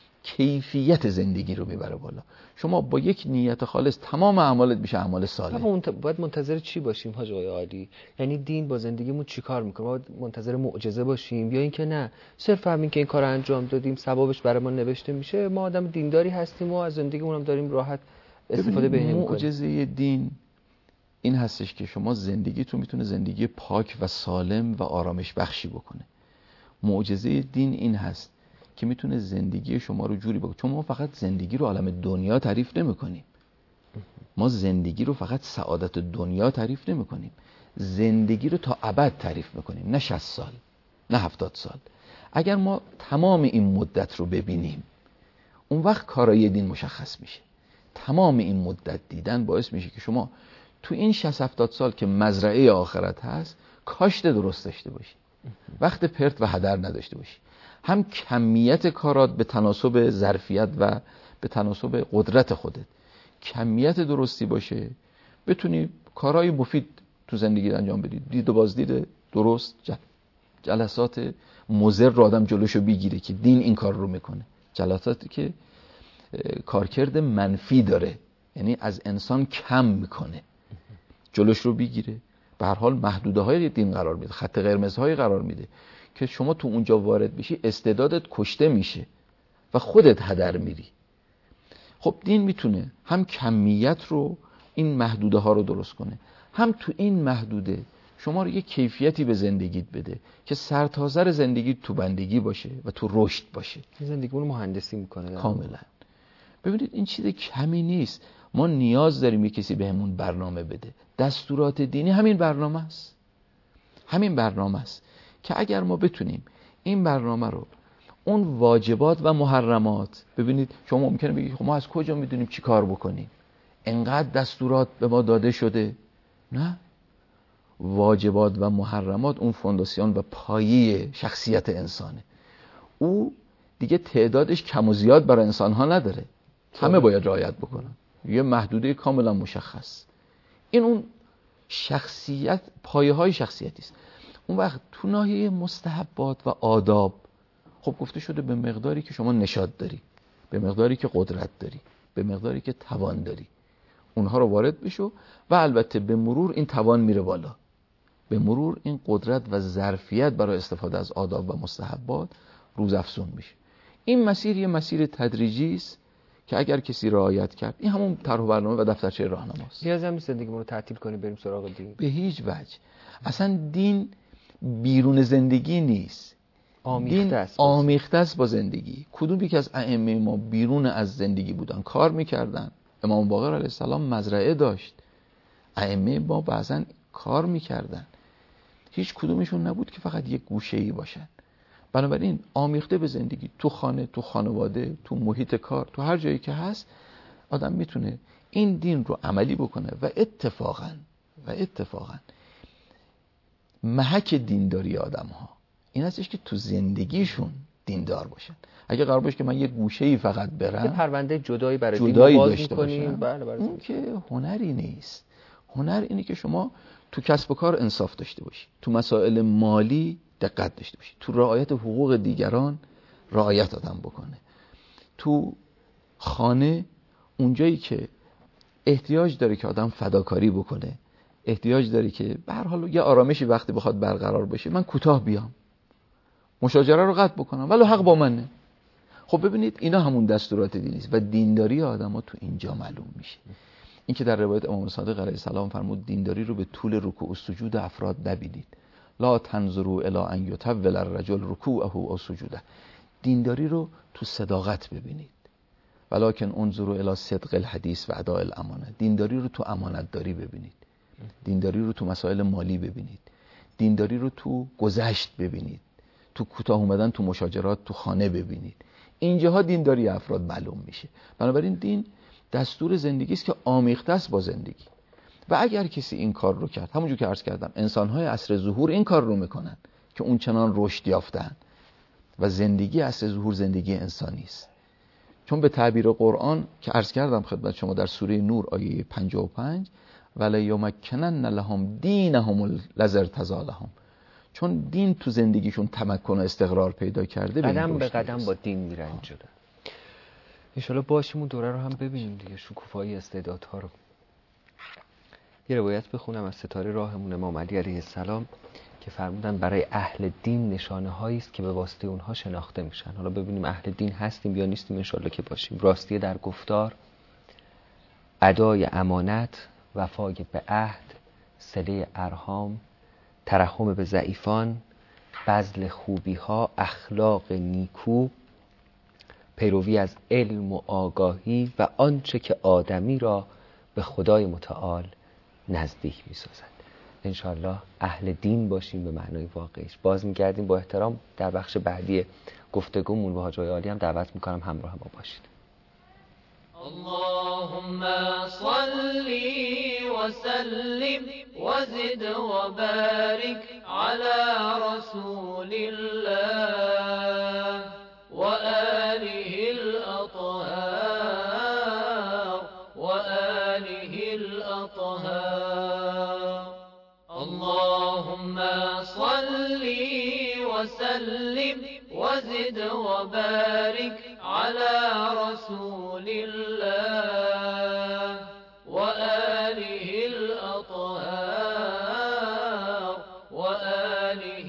کیفیت زندگی رو میبره بالا. شما با یک نیت خالص تمام اعمالت میشه اعمال صالح. اما باید منتظر چی باشیم حاج آقای عالی؟ یعنی دین با زندگیمون چیکار میکنه؟ باید منتظر معجزه باشیم یا اینکه نه صرف همین که این کار انجام دادیم ثوابش برای ما نوشته میشه، ما آدم دینداری هستیم و از زندگیمون هم داریم راحت استفاده بهینه میکنیم؟ معجزه دین این هستش که شما زندگیتون میتونه زندگی پاک و سالم و آرامش بخشی بکنه. معجزه دین این هست که میتونه زندگی شما رو جوری بکنه، چون ما فقط زندگی رو عالم دنیا تعریف نمی‌کنیم. ما زندگی رو فقط سعادت دنیا تعریف نمی‌کنیم. زندگی رو تا ابد تعریف می‌کنیم، نه شصت سال، نه هفتاد سال. اگر ما تمام این مدت رو ببینیم، اون وقت کارای دین مشخص میشه. تمام این مدت دیدن باعث میشه که شما تو این شصت هفتاد سال که مزرعه آخرت هست، کاشت درست داشته باشی، وقت پرت و هدر نداشته باشی. هم کمیت کارات به تناسب ظرفیت و به تناسب قدرت خودت، کمیت درستی باشه، بتونی کارهای مفید تو زندگی انجام بدی. دید و بازدید درست، جل... جلسات مضر رو آدم جلوشو بگیره که دین این کار رو میکنه، جلساتی که کارکرد منفی داره، یعنی از انسان کم میکنه، جلوش رو بگیره. به هر حال محدوده های دین قرار میده، خط قرمزهای قرار میده که شما تو اونجا وارد بشی استعدادت کشته میشه و خودت هدر میری. خب دین میتونه هم کمیت رو، این محدوده ها رو درست کنه، هم تو این محدوده شما رو یه کیفیتی به زندگیت بده که سرتاسر زندگی تو بندگی باشه و تو رشد باشه. زندگیمون مهندسی میکنه کاملا. ببینید این چیز کمی نیست. ما نیاز داریم یه کسی بهمون برنامه بده. دستورات دینی همین برنامه است. همین برنامه است که اگر ما بتونیم این برنامه رو، اون واجبات و محرمات، ببینید شما ممکنه بگید خب ما از کجا میدونیم چی کار بکنیم؟ انقدر دستورات به ما داده شده. نه، واجبات و محرمات اون فونداسیون و پایه شخصیت انسانه. او دیگه تعدادش کم و زیاد برای انسانها نداره، همه باید رعایت بکنن، یه محدوده کاملا مشخص. این اون شخصیت، پایه های شخصیتی است. اون وقت تو ناحیه مستحبات و آداب، خب گفته شده به مقداری که شما نشاط داری، به مقداری که قدرت داری، به مقداری که توان داری، اونها رو وارد بشو و البته به مرور این توان میره بالا، به مرور این قدرت و ظرفیت برای استفاده از آداب و مستحبات روز افزون میشه. این مسیر یه مسیر تدریجی است که اگر کسی رعایت کرد، این همون طرح و برنامه و دفترچه راهنماست. نیاز هم نیست زندگیمون رو تعطیل کنیم بریم سراغ دین به هیچ وجه. اصلا دین بیرون زندگی نیست، آمیخته است، آمیخته است با زندگی. کدوم یکی از ائمه ما بیرون از زندگی بودن، کار میکردن؟ امام باقر علیه السلام مزرعه داشت، ائمه ما بعضن کار میکردن، هیچ کدومشون نبود که فقط یک گوشه‌ای باشن. بنابراین آمیخته به زندگی، تو خانه، تو خانواده، تو محیط کار، تو هر جایی که هست، آدم میتونه این دین رو عملی بکنه و اتفاقا و اتفاقا محک دینداری آدم ها این هستش که تو زندگیشون دیندار باشن. اگه قرار باشه که من یه گوشه‌ای فقط برم، یه پرونده جدایی برای جدایی دین باز داشته می‌کنیم، باشم، بله اون که هنری نیست. هنر اینه که شما تو کسب و کار انصاف داشته باشی، تو مسائل مالی دقت داشته باشی، تو رعایت حقوق دیگران رعایت آدم بکنه، تو خانه اونجایی که احتیاج داره که آدم فداکاری بکنه، احتیاج داره که به هر حال یه آرامشی وقتی بخواد برقرار بشه، من کوتاه بیام، مشاجره رو قطع بکنم ولو حق با منه. خب ببینید اینا همون دستورات دینی است و دینداری آدم‌ها تو اینجا معلوم میشه. این که در روایت امام صادق علیه السلام فرمود دینداری رو به طول رکوع و سجود افراد نبینید، لا تنظروا الی ان یطول الرجل رکوعه او سجوده، دینداری رو تو صداقت ببینید، ولکن انظروا الی صدق الحدیث و اداء الامانه، دینداری رو تو امانت داری ببینید، دینداری رو تو مسائل مالی ببینید، دینداری رو تو گذشت ببینید، تو کوتاه اومدن تو مشاجرات تو خانه ببینید. اینجاها دینداری افراد معلوم میشه. بنابراین دین دستور زندگی است که آمیخته است با زندگی. و اگر کسی این کار رو کرد، همونجور که عرض کردم انسان‌های عصر ظهور این کار رو میکنن که اون چنان رشد یافتن و زندگی عصر ظهور زندگی انسانی است. چون به تعبیر قرآن که عرض کردم خدمت شما در سوره نور آیه پنجاه و پنج، ولا یمکنن لهم دینهم الذی ارتضی لهم، چون دین تو زندگیشون تمکن و استقرار پیدا کرده، قدم به قدم با دین میرن جلو. انشالله باشیم اون دوره رو هم ببینیم دیگه، شکوفایی استعدادها رو. یه روایت بخونم از ستاره راهمون امام علی علیه السلام که فرمودن برای اهل دین نشانه هایی است که به واسطه اونها شناخته میشن. حالا ببینیم اهل دین هستیم یا نیستیم، انشالله که باشیم. راستی در گفتار، ادای امانت، وفای به عهد، صله ارحام، ترحم به ضعیفان، بذل خوبی ها، اخلاق نیکو، پیروی از علم و آگاهی و آنچه که آدمی را به خدای متعال نزدیک می سازد. انشالله اهل دین باشیم به معنای واقعیش. باز می گردیم با احترام در بخش بعدی گفتگومون. و حاجای عالی هم دعوت می کنم همراه ما باشید. اللهم صل وسلم وزد وبارك على رسول الله صلي وسلم وزد وبارك على رسول الله وآله الأطهار وآله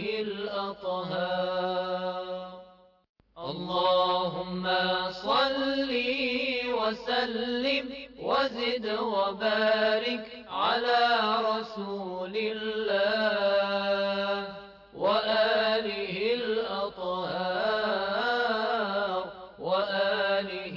الأطهار. اللهم صل وسلم وزد وبارك على رسول الله وآله الأطهار وآله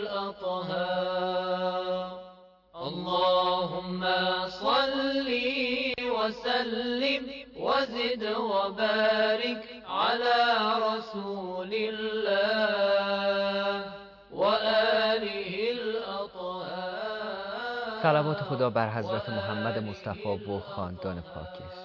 الأطهار. اللهم صل وسلم وزد وبارك على رسول الله وآله الأطهار. صلوات خدا بر حضرت محمد مصطفی و خاندان پاکش.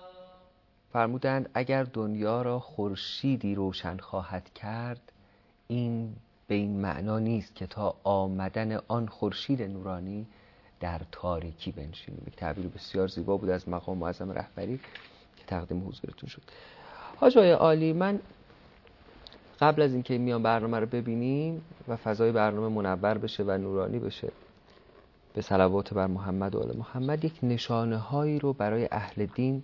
فرمودند اگر دنیا را خورشیدی روشن خواهد کرد، این به این معنا نیست که تا آمدن آن خورشید نورانی در تاریکی بنشینیم. یک تعبیر بسیار زیبا بود از مقام معظم رهبری که تقدیم حضورتون شد. حاج آقای عالی، من قبل از اینکه میان برنامه رو ببینیم و فضای برنامه منور بشه و نورانی بشه به صلوات بر محمد و آل محمد، یک نشانه هایی رو برای اهل دین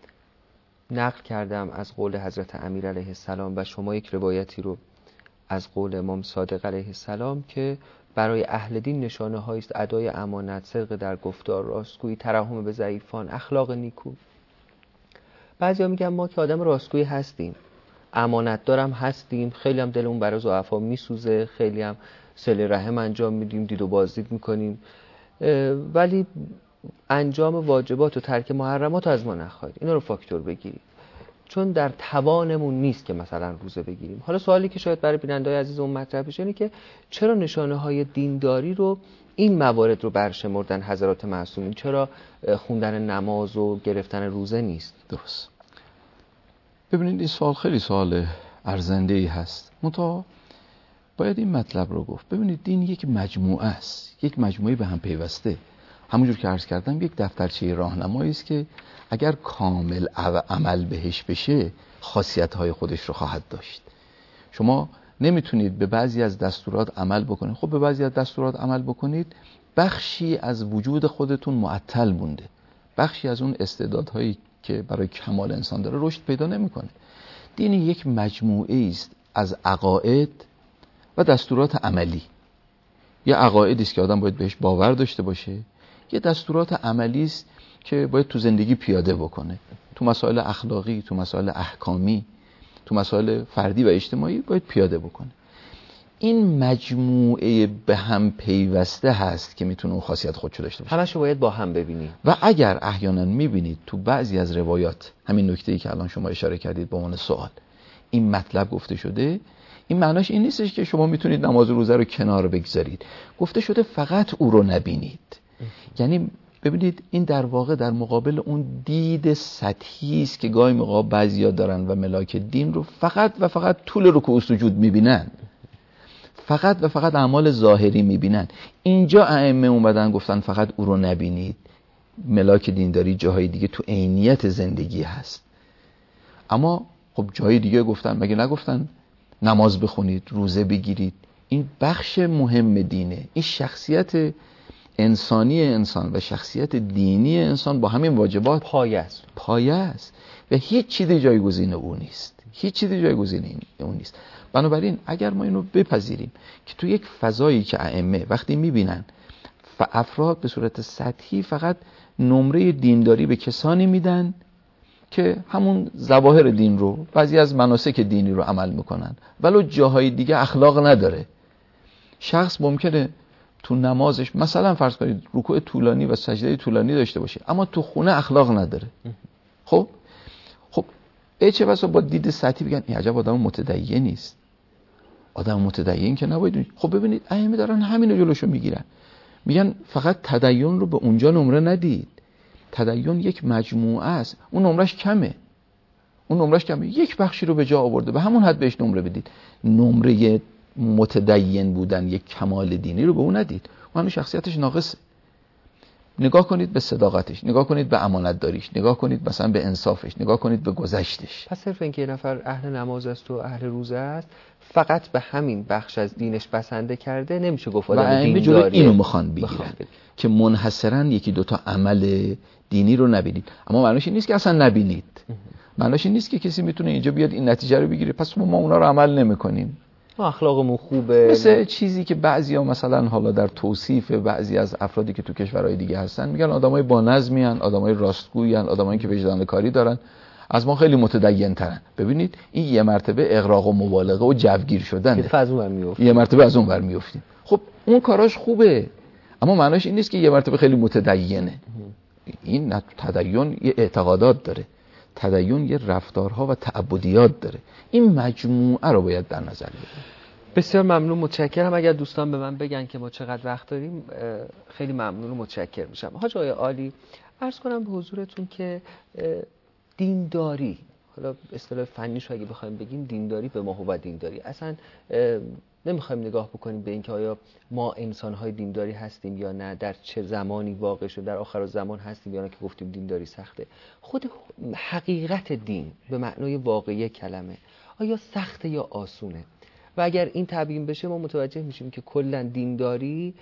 نقل کردم از قول حضرت امیر علیه السلام و شما یک روایتی رو از قول امام صادق علیه السلام که برای اهل دین نشانه هایی است: ادای امانت، صدق در گفتار، راستگویی، ترحم به ضعیفان، اخلاق نیکو. بعضیا میگن ما که آدم راستگویی هستیم، امانت دارم هستیم، خیلی هم دلمون برای ضعفا میسوزه، خیلی هم صله رحم انجام میدیم، دید و بازدید میکنیم، ولی انجام واجبات و ترک محرمات از ما نخواهید. اینا رو فاکتور بگیرید، چون در توانمون نیست که مثلا روزه بگیریم. حالا سوالی که شاید برای بیننده‌های عزیز اون مطرح بشه اینه که چرا نشانه های دینداری رو این موارد رو برشمردن حضرات معصومین؟ چرا خوندن نماز و گرفتن روزه نیست؟ درست. ببینید این سوال خیلی سوال ارزنده‌ای هست، منتها باید این مطلب رو گفت. ببینید دین یک مجموعه است، یک مجموعه به هم پیوسته. همونجور که عرض کردم یک دفترچه راهنمایی است که اگر کامل عمل بهش بشه خاصیت‌های خودش رو خواهد داشت. شما نمیتونید به بعضی از دستورات عمل بکنید. خب به بعضی از دستورات عمل بکنید، بخشی از وجود خودتون معطل مونده، بخشی از اون استعدادهایی که برای کمال انسان داره رشد پیدا نمیکنه. دین یک مجموعه است از عقاید و دستورات عملی. یه عقایدی است که آدم باید بهش باور داشته باشه، یه دستورات عملی است که باید تو زندگی پیاده بکنه، تو مسائل اخلاقی، تو مسائل احکامی، تو مسائل فردی و اجتماعی باید پیاده بکنه. این مجموعه به هم پیوسته هست که میتونه اون خاصیت خودشو داشته باشه. همشو باید با هم ببینید. و اگر احیانا میبینید تو بعضی از روایات همین نکته‌ای که الان شما اشاره کردید به عنوان سوال این مطلب گفته شده، این معناش این نیستش که شما میتونید نماز و روزه رو کنار بگذارید. گفته شده فقط او رو نبینید. یعنی ببینید این در واقع در مقابل اون دید سطحی است که گاهی موقع بعضیا دارن و ملاک دین رو فقط و فقط طول رکوع و سجود میبینن، فقط و فقط اعمال ظاهری میبینن. اینجا ائمه اومدن گفتن فقط او رو نبینید. ملاک دینداری جاهای دیگه تو عینیت زندگی هست. اما خب جاهای دیگه گفتن، مگه نگفتن نماز بخونید، روزه بگیرید؟ این بخش مهم دینه. این شخصیت انسانی انسان و شخصیت دینی انسان با همین واجبات پایه است. پایه است و هیچ چیزی جایگزین او نیست. هیچ چیزی جایگزین اون نیست. بنابراین اگر ما اینو بپذیریم که تو یک فضایی که ائمه وقتی میبینن افراد به صورت سطحی فقط نمره دینداری به کسانی میدن که همون ظواهر دین رو، بعضی از مناسک دینی رو عمل میکنن، ولو جاهای دیگه اخلاق نداره. شخص ممکنه تو نمازش مثلا فرض کنید رکوع طولانی و سجده طولانی داشته باشه، اما تو خونه اخلاق نداره. خب خب ای چه بسا با دید سطحی بگن این عجب آدم متدین نیست. آدم متدین که نباید. خب ببینید ائمه دارن همینو جلوشو میگیرن، میگن فقط تدین رو به اونجا نمره ندید. تدین یک مجموعه است، اون نمرش کمه، اون نمرش کمه، یک بخشی رو به جا آورده، به همون حد بهش نمره بدید. نمره متدین بودن یک کمال دینی رو به اون ندید، اون شخصیتش ناقصه. نگاه کنید به صداقتش، نگاه کنید به امانت داریش، نگاه کنید مثلا به انصافش، نگاه کنید به گذشتش. پس صرف اینکه یه نفر اهل نماز است و اهل روزه است فقط به همین بخش از دینش بسنده کرده نمیشه گفت آدم دینداریه. اینو میخوان بگیرن که منحصرا یکی دوتا عمل دینی رو نبینید. اما معنیش این نیست که اصلا نبینید. معنیش این نیست که کسی میتونه اینجا بیاد این نتیجه رو بگیره پس ما اونا رو عمل نمیکنیم، ما اخلاقمون خوبه. مثل چیزی که بعضیا مثلا حالا در توصیف بعضی از افرادی که تو کشورهای دیگه هستن میگن آدمای با نظمی ان، آدمای راستگویی ان، آدمایی که وجدان کاری دارن، از ما خیلی متدین ترن. ببینید این یه مرتبه اغراق و مبالغه و جوگیر شدن، یه مرتبه از اون ور میافتیم. خب اون کاراش خوبه اما معناش این نیست که یه مرتبه خیلی متدینه. این تدین یه اعتقادات داره، تدین یه رفتارها و تعبدیات داره. این مجموعه رو باید در نظر بگیریم. بسیار ممنون، متشکرم. اگر دوستان به من بگن که ما چقدر وقت داریم خیلی ممنون و متشکر میشم. حاج آقای عالی، عرض کنم به حضورتون که دینداری، حالا اصطلاح فنیش رو اگه بخوایم بگیم دینداری به ما هو دینداری، اصلا نمیخوایم نگاه بکنیم به اینکه آیا ما انسان‌های دینداری هستیم یا نه، در چه زمانی واقع شد، در آخر زمان هستیم یا نه که گفتیم دینداری سخته. خود حقیقت دین به معنای واقعی کلمه آیا سخته یا آسونه؟ و اگر این تبیین بشه ما متوجه میشیم که کلا دینداری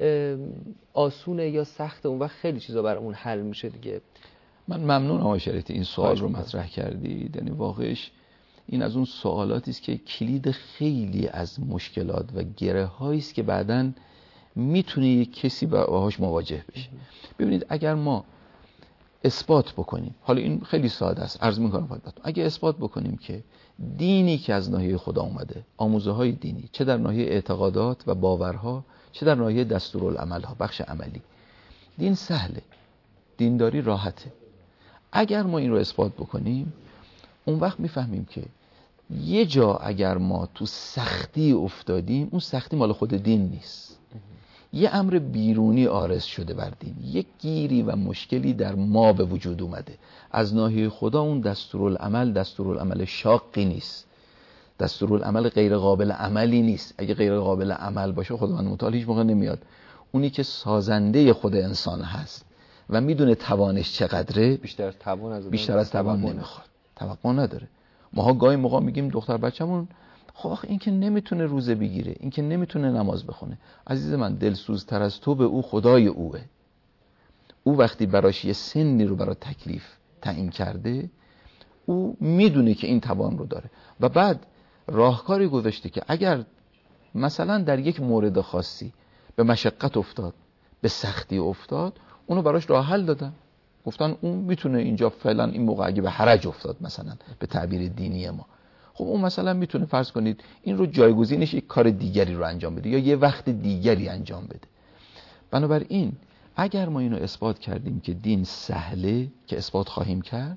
آسونه یا سخته، اون وقت خیلی چیزا برامون حل میشه دیگه. من ممنون آقای شریعتی این سوال رو مطرح کردید. یعنی واقعش این از اون سوالاتی است که کلید خیلی از مشکلات و گره هایی است که بعداً میتونه یک کسی باهاش مواجه بشه. ببینید اگر ما اثبات بکنیم، حالا این خیلی ساده است، عرض میکنم خدمتتون، اگه اثبات بکنیم که دینی که از ناحیه خدا اومده، آموزه های دینی، چه در ناحیه اعتقادات و باورها، چه در ناحیه دستورالعمل ها، بخش عملی، دین سهله، دینداری راحته. اگر ما این رو اثبات بکنیم اون وقت میفهمیم که یه جا اگر ما تو سختی افتادیم اون سختی مال خود دین نیست، یه امر بیرونی عارض شده بر دین، یک گیری و مشکلی در ما به وجود اومده. از ناحیه خدا اون دستورالعمل دستورالعمل شاقی نیست، دستورالعمل غیر قابل عملی نیست. اگه غیر قابل عمل باشه خداوند متعال هیچ موقع نمیاد. اونی که سازنده خود انسان هست و میدونه توانش چقدره، بیشتر از توان از بیشتر از توان نمیخواد، توقع نداره. ماها گاهی موقع میگیم دختر بچه‌مون خب این که نمیتونه روزه بگیره، این که نمیتونه نماز بخونه. عزیز من، دلسوزتر از تو به او خدای اوه. او وقتی براش یه سنی رو برای تکلیف تعیین کرده، او میدونه که این توان رو داره و بعد راهکاری گذاشته که اگر مثلا در یک مورد خاصی به مشقت افتاد، به سختی افتاد، اونو براش راه حل دادن. گفتن اون میتونه اینجا فعلا این موقع اگه به حرج افتاد مثلا به تعبیر دینی ما، خب اون مثلا میتونه فرض کنید این رو جایگزینش یک کار دیگری رو انجام بده یا یه وقت دیگری انجام بده. بنابراین اگر ما اینو اثبات کردیم که دین سهله، که اثبات خواهیم کرد،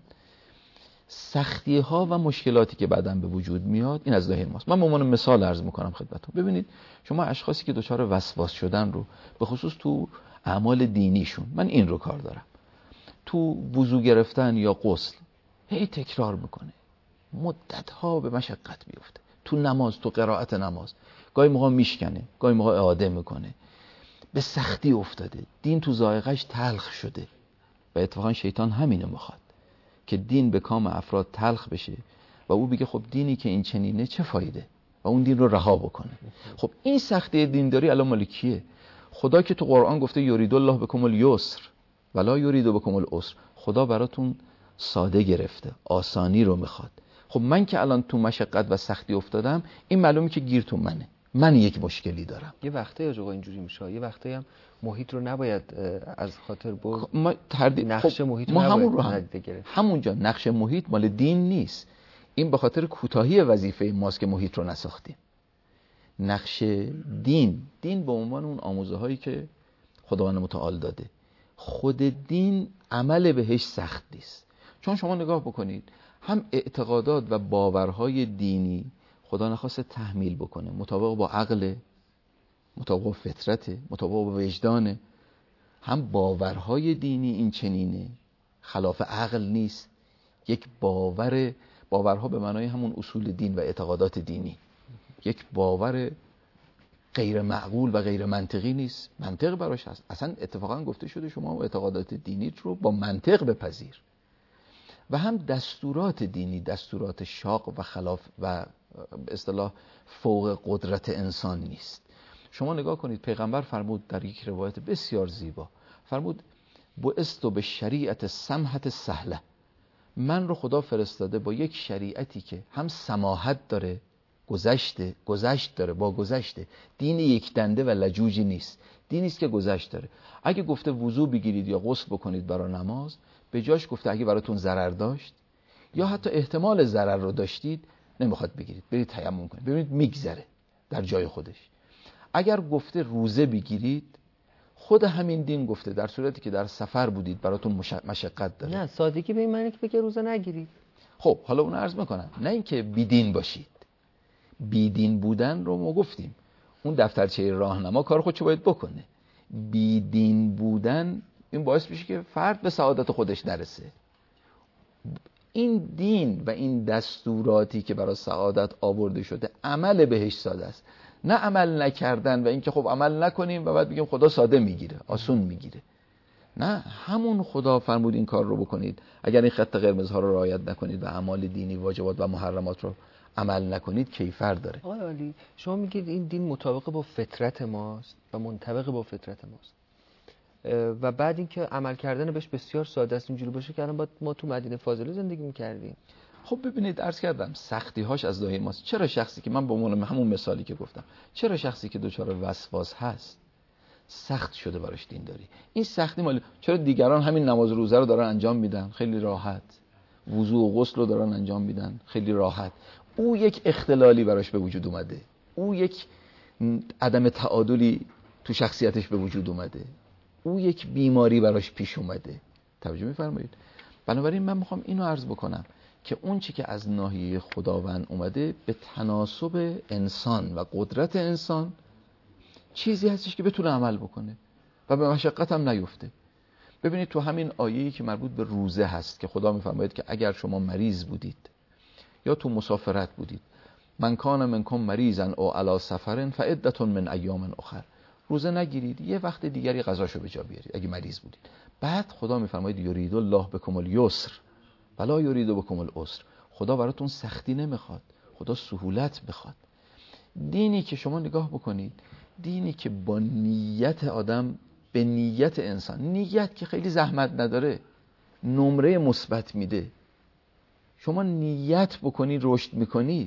سختی ها و مشکلاتی که بعداً به وجود میاد این از ظاهر ماست. من به عنوان مثال عرض میکنم خدمتتون. ببینید شما اشخاصی که دچار وسواس شدن رو به خصوص تو اعمال دینیشون، من این رو کار دارم، تو وضو گرفتن یا غسل هی تکرار میکنه، مدت ها به مشقت بیفته، تو نماز، تو قرائت نماز گاهی موقع میشکنه، گاهی موقع اعاده میکنه، به سختی افتاده، دین تو ذائقه‌اش تلخ شده و اتفاقا شیطان همینو میخواد که دین به کام افراد تلخ بشه و او بگه خب دینی که این چنینه چه فایده و اون دین رو رها بکنه. خب این سختی دینداری الان مال کیه؟ خدا که تو قرآن گفته یرید الله بکم الیسر ولا یرید بکم العسر، خدا براتون ساده گرفته، آسانی رو میخواد. خب من که الان تو مشقت و سختی افتادم، این معلومه که گیر تو منه، من یک مشکلی دارم. یه وقته آقا اینجوری میشه، یه وقته هم محیط رو نباید از خاطر برد. ما تردید نقش خب محیط رو ما نباید همون رو هم. همونجا نقش محیط مال دین نیست، این به خاطر کوتاهی وظیفه ماست که محیط رو نساختیم. نقش دین، دین به عنوان اون آموزه هایی که خداوند متعال داده، خود دین عمل بهش سخت نیست. چون شما نگاه بکنید هم اعتقادات و باورهای دینی خدا نخواسته تحمیل بکنه، مطابق با عقل، مطابق با فطرت، مطابق با وجدانه. هم باورهای دینی این چنینه، خلاف عقل نیست. یک باور، باورها به معنای همون اصول دین و اعتقادات دینی، یک باور غیر معقول و غیر منطقی نیست، منطق براش هست. اصلا اتفاقا گفته شده شما اعتقادات دینیت رو با منطق بپذیر. و هم دستورات دینی دستورات شاق و خلاف و به اصطلاح فوق قدرت انسان نیست. شما نگاه کنید، پیغمبر فرمود در یک روایت بسیار زیبا، فرمود بعثت به شریعت سمحت سهله، من رو خدا فرستاده با یک شریعتی که هم سماحت داره، گذشته گذشت داره، با گذشته، دین یک دنده و لجوجی نیست، دینی است که گذشت داره. اگه گفته وضو بگیرید یا غسل بکنید برای نماز، به جاش گفته اگه براتون ضرر داشت یا حتی احتمال ضرر رو داشتید نمیخواد بگیرید، برید تیمم کنید. ببینید میگذره در جای خودش. اگر گفته روزه بگیرید، خود همین دین گفته در صورتی که در سفر بودید براتون مشقت داره. نه سادگی به این معنی که بگه روزه نگیرید. خب حالا اون عرض میکنم، نه اینکه بیدین باشید. بیدین بودن رو ما گفتیم، اون دفترچه راهنما کار خودشو باید بکنه. بیدین بودن این باعث میشه که فرد به سعادت خودش نرسه. این دین و این دستوراتی که برای سعادت آورده شده عمل بهش ساده است، نه عمل نکردن و اینکه خب عمل نکنیم و بعد بگیم خدا ساده میگیره، آسون میگیره. نه، همون خدا فرمود این کار رو بکنید. اگر این خط قرمزها رو رعایت نکنید و اعمال دینی واجبات و محرمات رو عمل نکنید کیفر داره. آقای عالی، شما میگید این دین مطابق با فطرت ماست و منطبق با فطرت ماست و بعد اینکه عمل کردن بهش بسیار ساده است. اینجوری باشه که الان باید ما تو مدینه فاضله زندگی میکردیم. خب ببینید، عرض کردم سختی هاش از دایره ماست. چرا شخصی که من به عنوان همون مثالی که گفتم، چرا شخصی که دچار وسواس هست سخت شده براش دین داری؟ این سختی مال چرا دیگران همین نماز روزه رو دارن انجام میدن خیلی راحت، وضو و غسل رو دارن انجام میدن خیلی راحت، او یک اختلالی براش به وجود اومده، او یک عدم تعادلی تو شخصیتش به وجود اومده، او یک بیماری براش پیش اومده. توجه میفرمایید؟ بنابراین من میخوام اینو عرض بکنم که اون چی که از ناحیه خداوند اومده به تناسب انسان و قدرت انسان چیزی هستش که بتونه عمل بکنه و به مشقت هم نیفته. ببینید تو همین آیه‌ای که مربوط به روزه هست که خدا میفرماید که اگر شما مریض بودید یا تو مسافرت بودید، من کان منکم مریضا او علی سفر فعدة من ایام اخر، روزه نگیرید، یه وقت دیگری غذاشو به جا بیارید اگه مریض بودید. بعد خدا میفرماید یرید الله بکم الیسر ولا یرید بکم العسر، خدا براتون سختی نمیخواد، خدا سهولت میخواد. دینی که شما نگاه بکنید، دینی که با نیت آدم به نیت انسان، نیت که خیلی زحمت نداره، نمره مثبت میده. شما نیت بکنید رشد میکنید.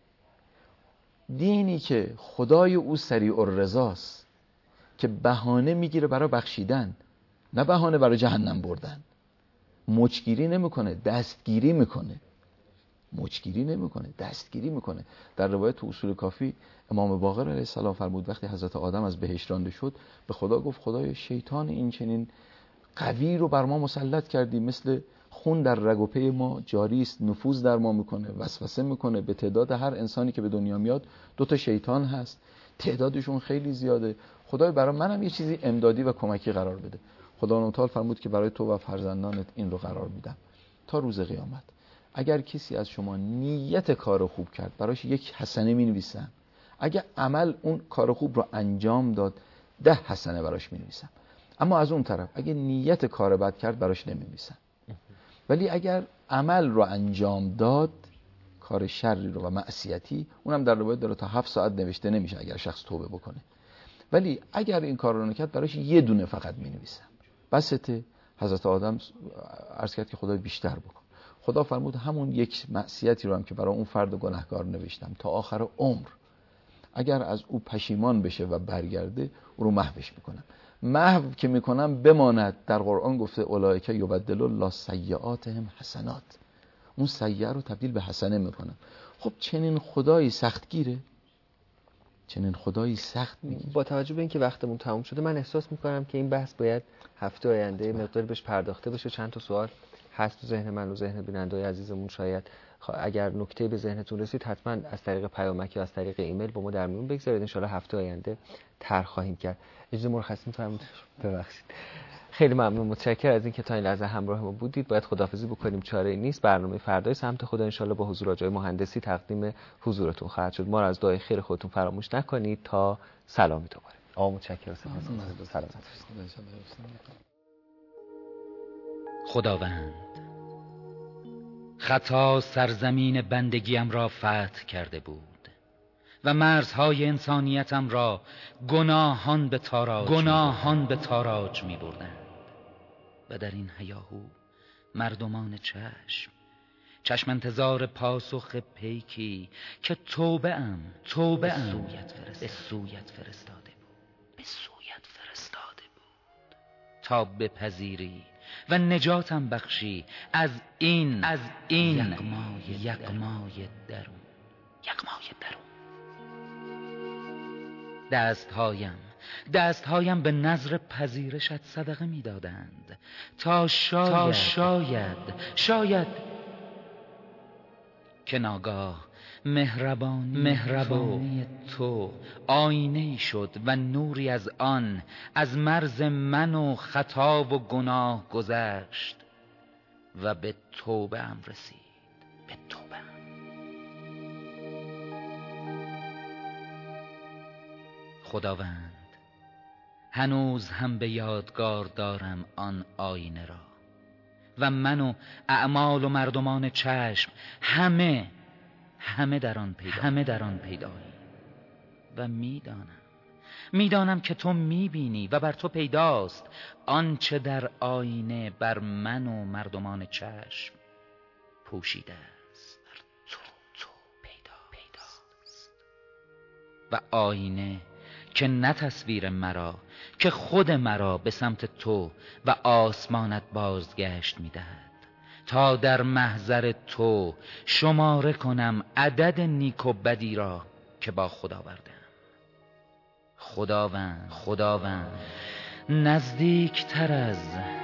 دینی که خدای او سریع الرضاست که بهانه میگیره برای بخشیدن، نه بهانه برای جهنم بردن. مچگیری نمیکنه، دستگیری میکنه. مچگیری نمیکنه، دستگیری میکنه. در روایت تو اصول کافی امام باقر علیه السلام فرمود وقتی حضرت آدم از بهشت رانده شد، به خدا گفت خدای شیطان این چنین قوی رو بر ما مسلط کردی، مثل خون در رگ و پی ما جاری است، نفوذ در ما میکنه، وسوسه میکنه. به تعداد هر انسانی که به دنیا میاد دو تا شیطان هست، تعدادشون خیلی زیاده. خدای برای منم یه چیزی امدادی و کمکی قرار بده. خدا تعالی فرمود که برای تو و فرزندانت این رو قرار میدم تا روز قیامت. اگر کسی از شما نیت کار خوب کرد، براش یک حسنه مینویسم. اگر عمل اون کار خوب رو انجام داد، ده حسنه براش مینویسم. اما از اون طرف اگر نیت کار بد کرد، براش نمینویسم. ولی اگر عمل رو انجام داد، کار شری رو و معصیتی، اونم در روایت داره تا هفت ساعت نوشته نمیشه اگر شخص توبه بکنه. ولی اگر این کار رو نکرد، براش یه دونه فقط مینویسم. بسته. حضرت آدم عرض کرد که خدای بیشتر بکن. خدا فرمود همون یک معصیتی رو هم که برای اون فرد گناهکار نوشتم تا آخر عمر، اگر از او پشیمان بشه و برگرده، او رو محوش میکنم. محو که میکنم بماند. در قرآن گفته اولئک یبدل الله سیئاتهم حسنات، اون سیئه رو تبدیل به حسنه میکنم. خب چنین خدایی سختگیره؟ چنین خدایی سخت میگیره؟ با توجه به اینکه وقتمون تموم شده، من احساس میکنم که این بحث باید هفته آینده مقداری بهش پرداخته بشه. چند تا سوال هست تو ذهن من و ذهن بیننده‌های عزیزمون. شاید اگر نکته به ذهنتون رسید، حتما از طریق پیامک یا از طریق ایمیل با ما در میون بگذارید. ان شاءالله هفته آینده طرح خواهیم کرد. اجازه مرخصی می‌فرمایید؟ ببخشید. خیلی ممنون، متشکرم از اینکه تا این لحظه همراه ما بودید. باید خداحافظی بکنیم، چاره‌ای نیست. برنامه فردای سمت خدا انشالله با حضور آقای مهندسی تقدیم حضورتون خواهد شد. ما را از دعای خیر خودتون فراموش نکنید. تا سلامی دوباره. آقا متشکرم. سلام. خداوند، خطا سرزمین بندگیم را فتح کرده بود و مرزهای انسانیتم را گناهان به تاراج گناهان به تاراج می بردند و در این هیاهو مردمان چشم چشم انتظار پاسخ پیکی که توبه ام توبه ام به سویت فرستاده بود به سویت فرستاده بود تا بپذیری و نجاتم بخشی از این از این یغمای یغمای درون یغمای درون. دستهایم دستهایم به نظر پذیرشت صدقه می دادند تا شاید تا شاید شاید که ناگاه مهربانی مهربانی تو آینه‌ای شد و نوری از آن از مرز من و خطا و گناه گذشت و به توبه ام رسید به توبه ام. خداوند، هنوز هم به یادگار دارم آن آینه را و من و اعمال و مردمان چشم همه همه در آن پیدا همه در آن پیداییم و میدانم میدانم که تو میبینی و بر تو پیداست آنچه در آینه بر من و مردمان چشم پوشیده است. بر تو تو پیدا پیداست و آینه که نه تصویر مرا که خود مرا به سمت تو و آسمانت بازگشت میدهد تا در محضر تو شماره کنم عدد نیک و بدی را که با خدا آوردم. خداوند خداوند نزدیک تر از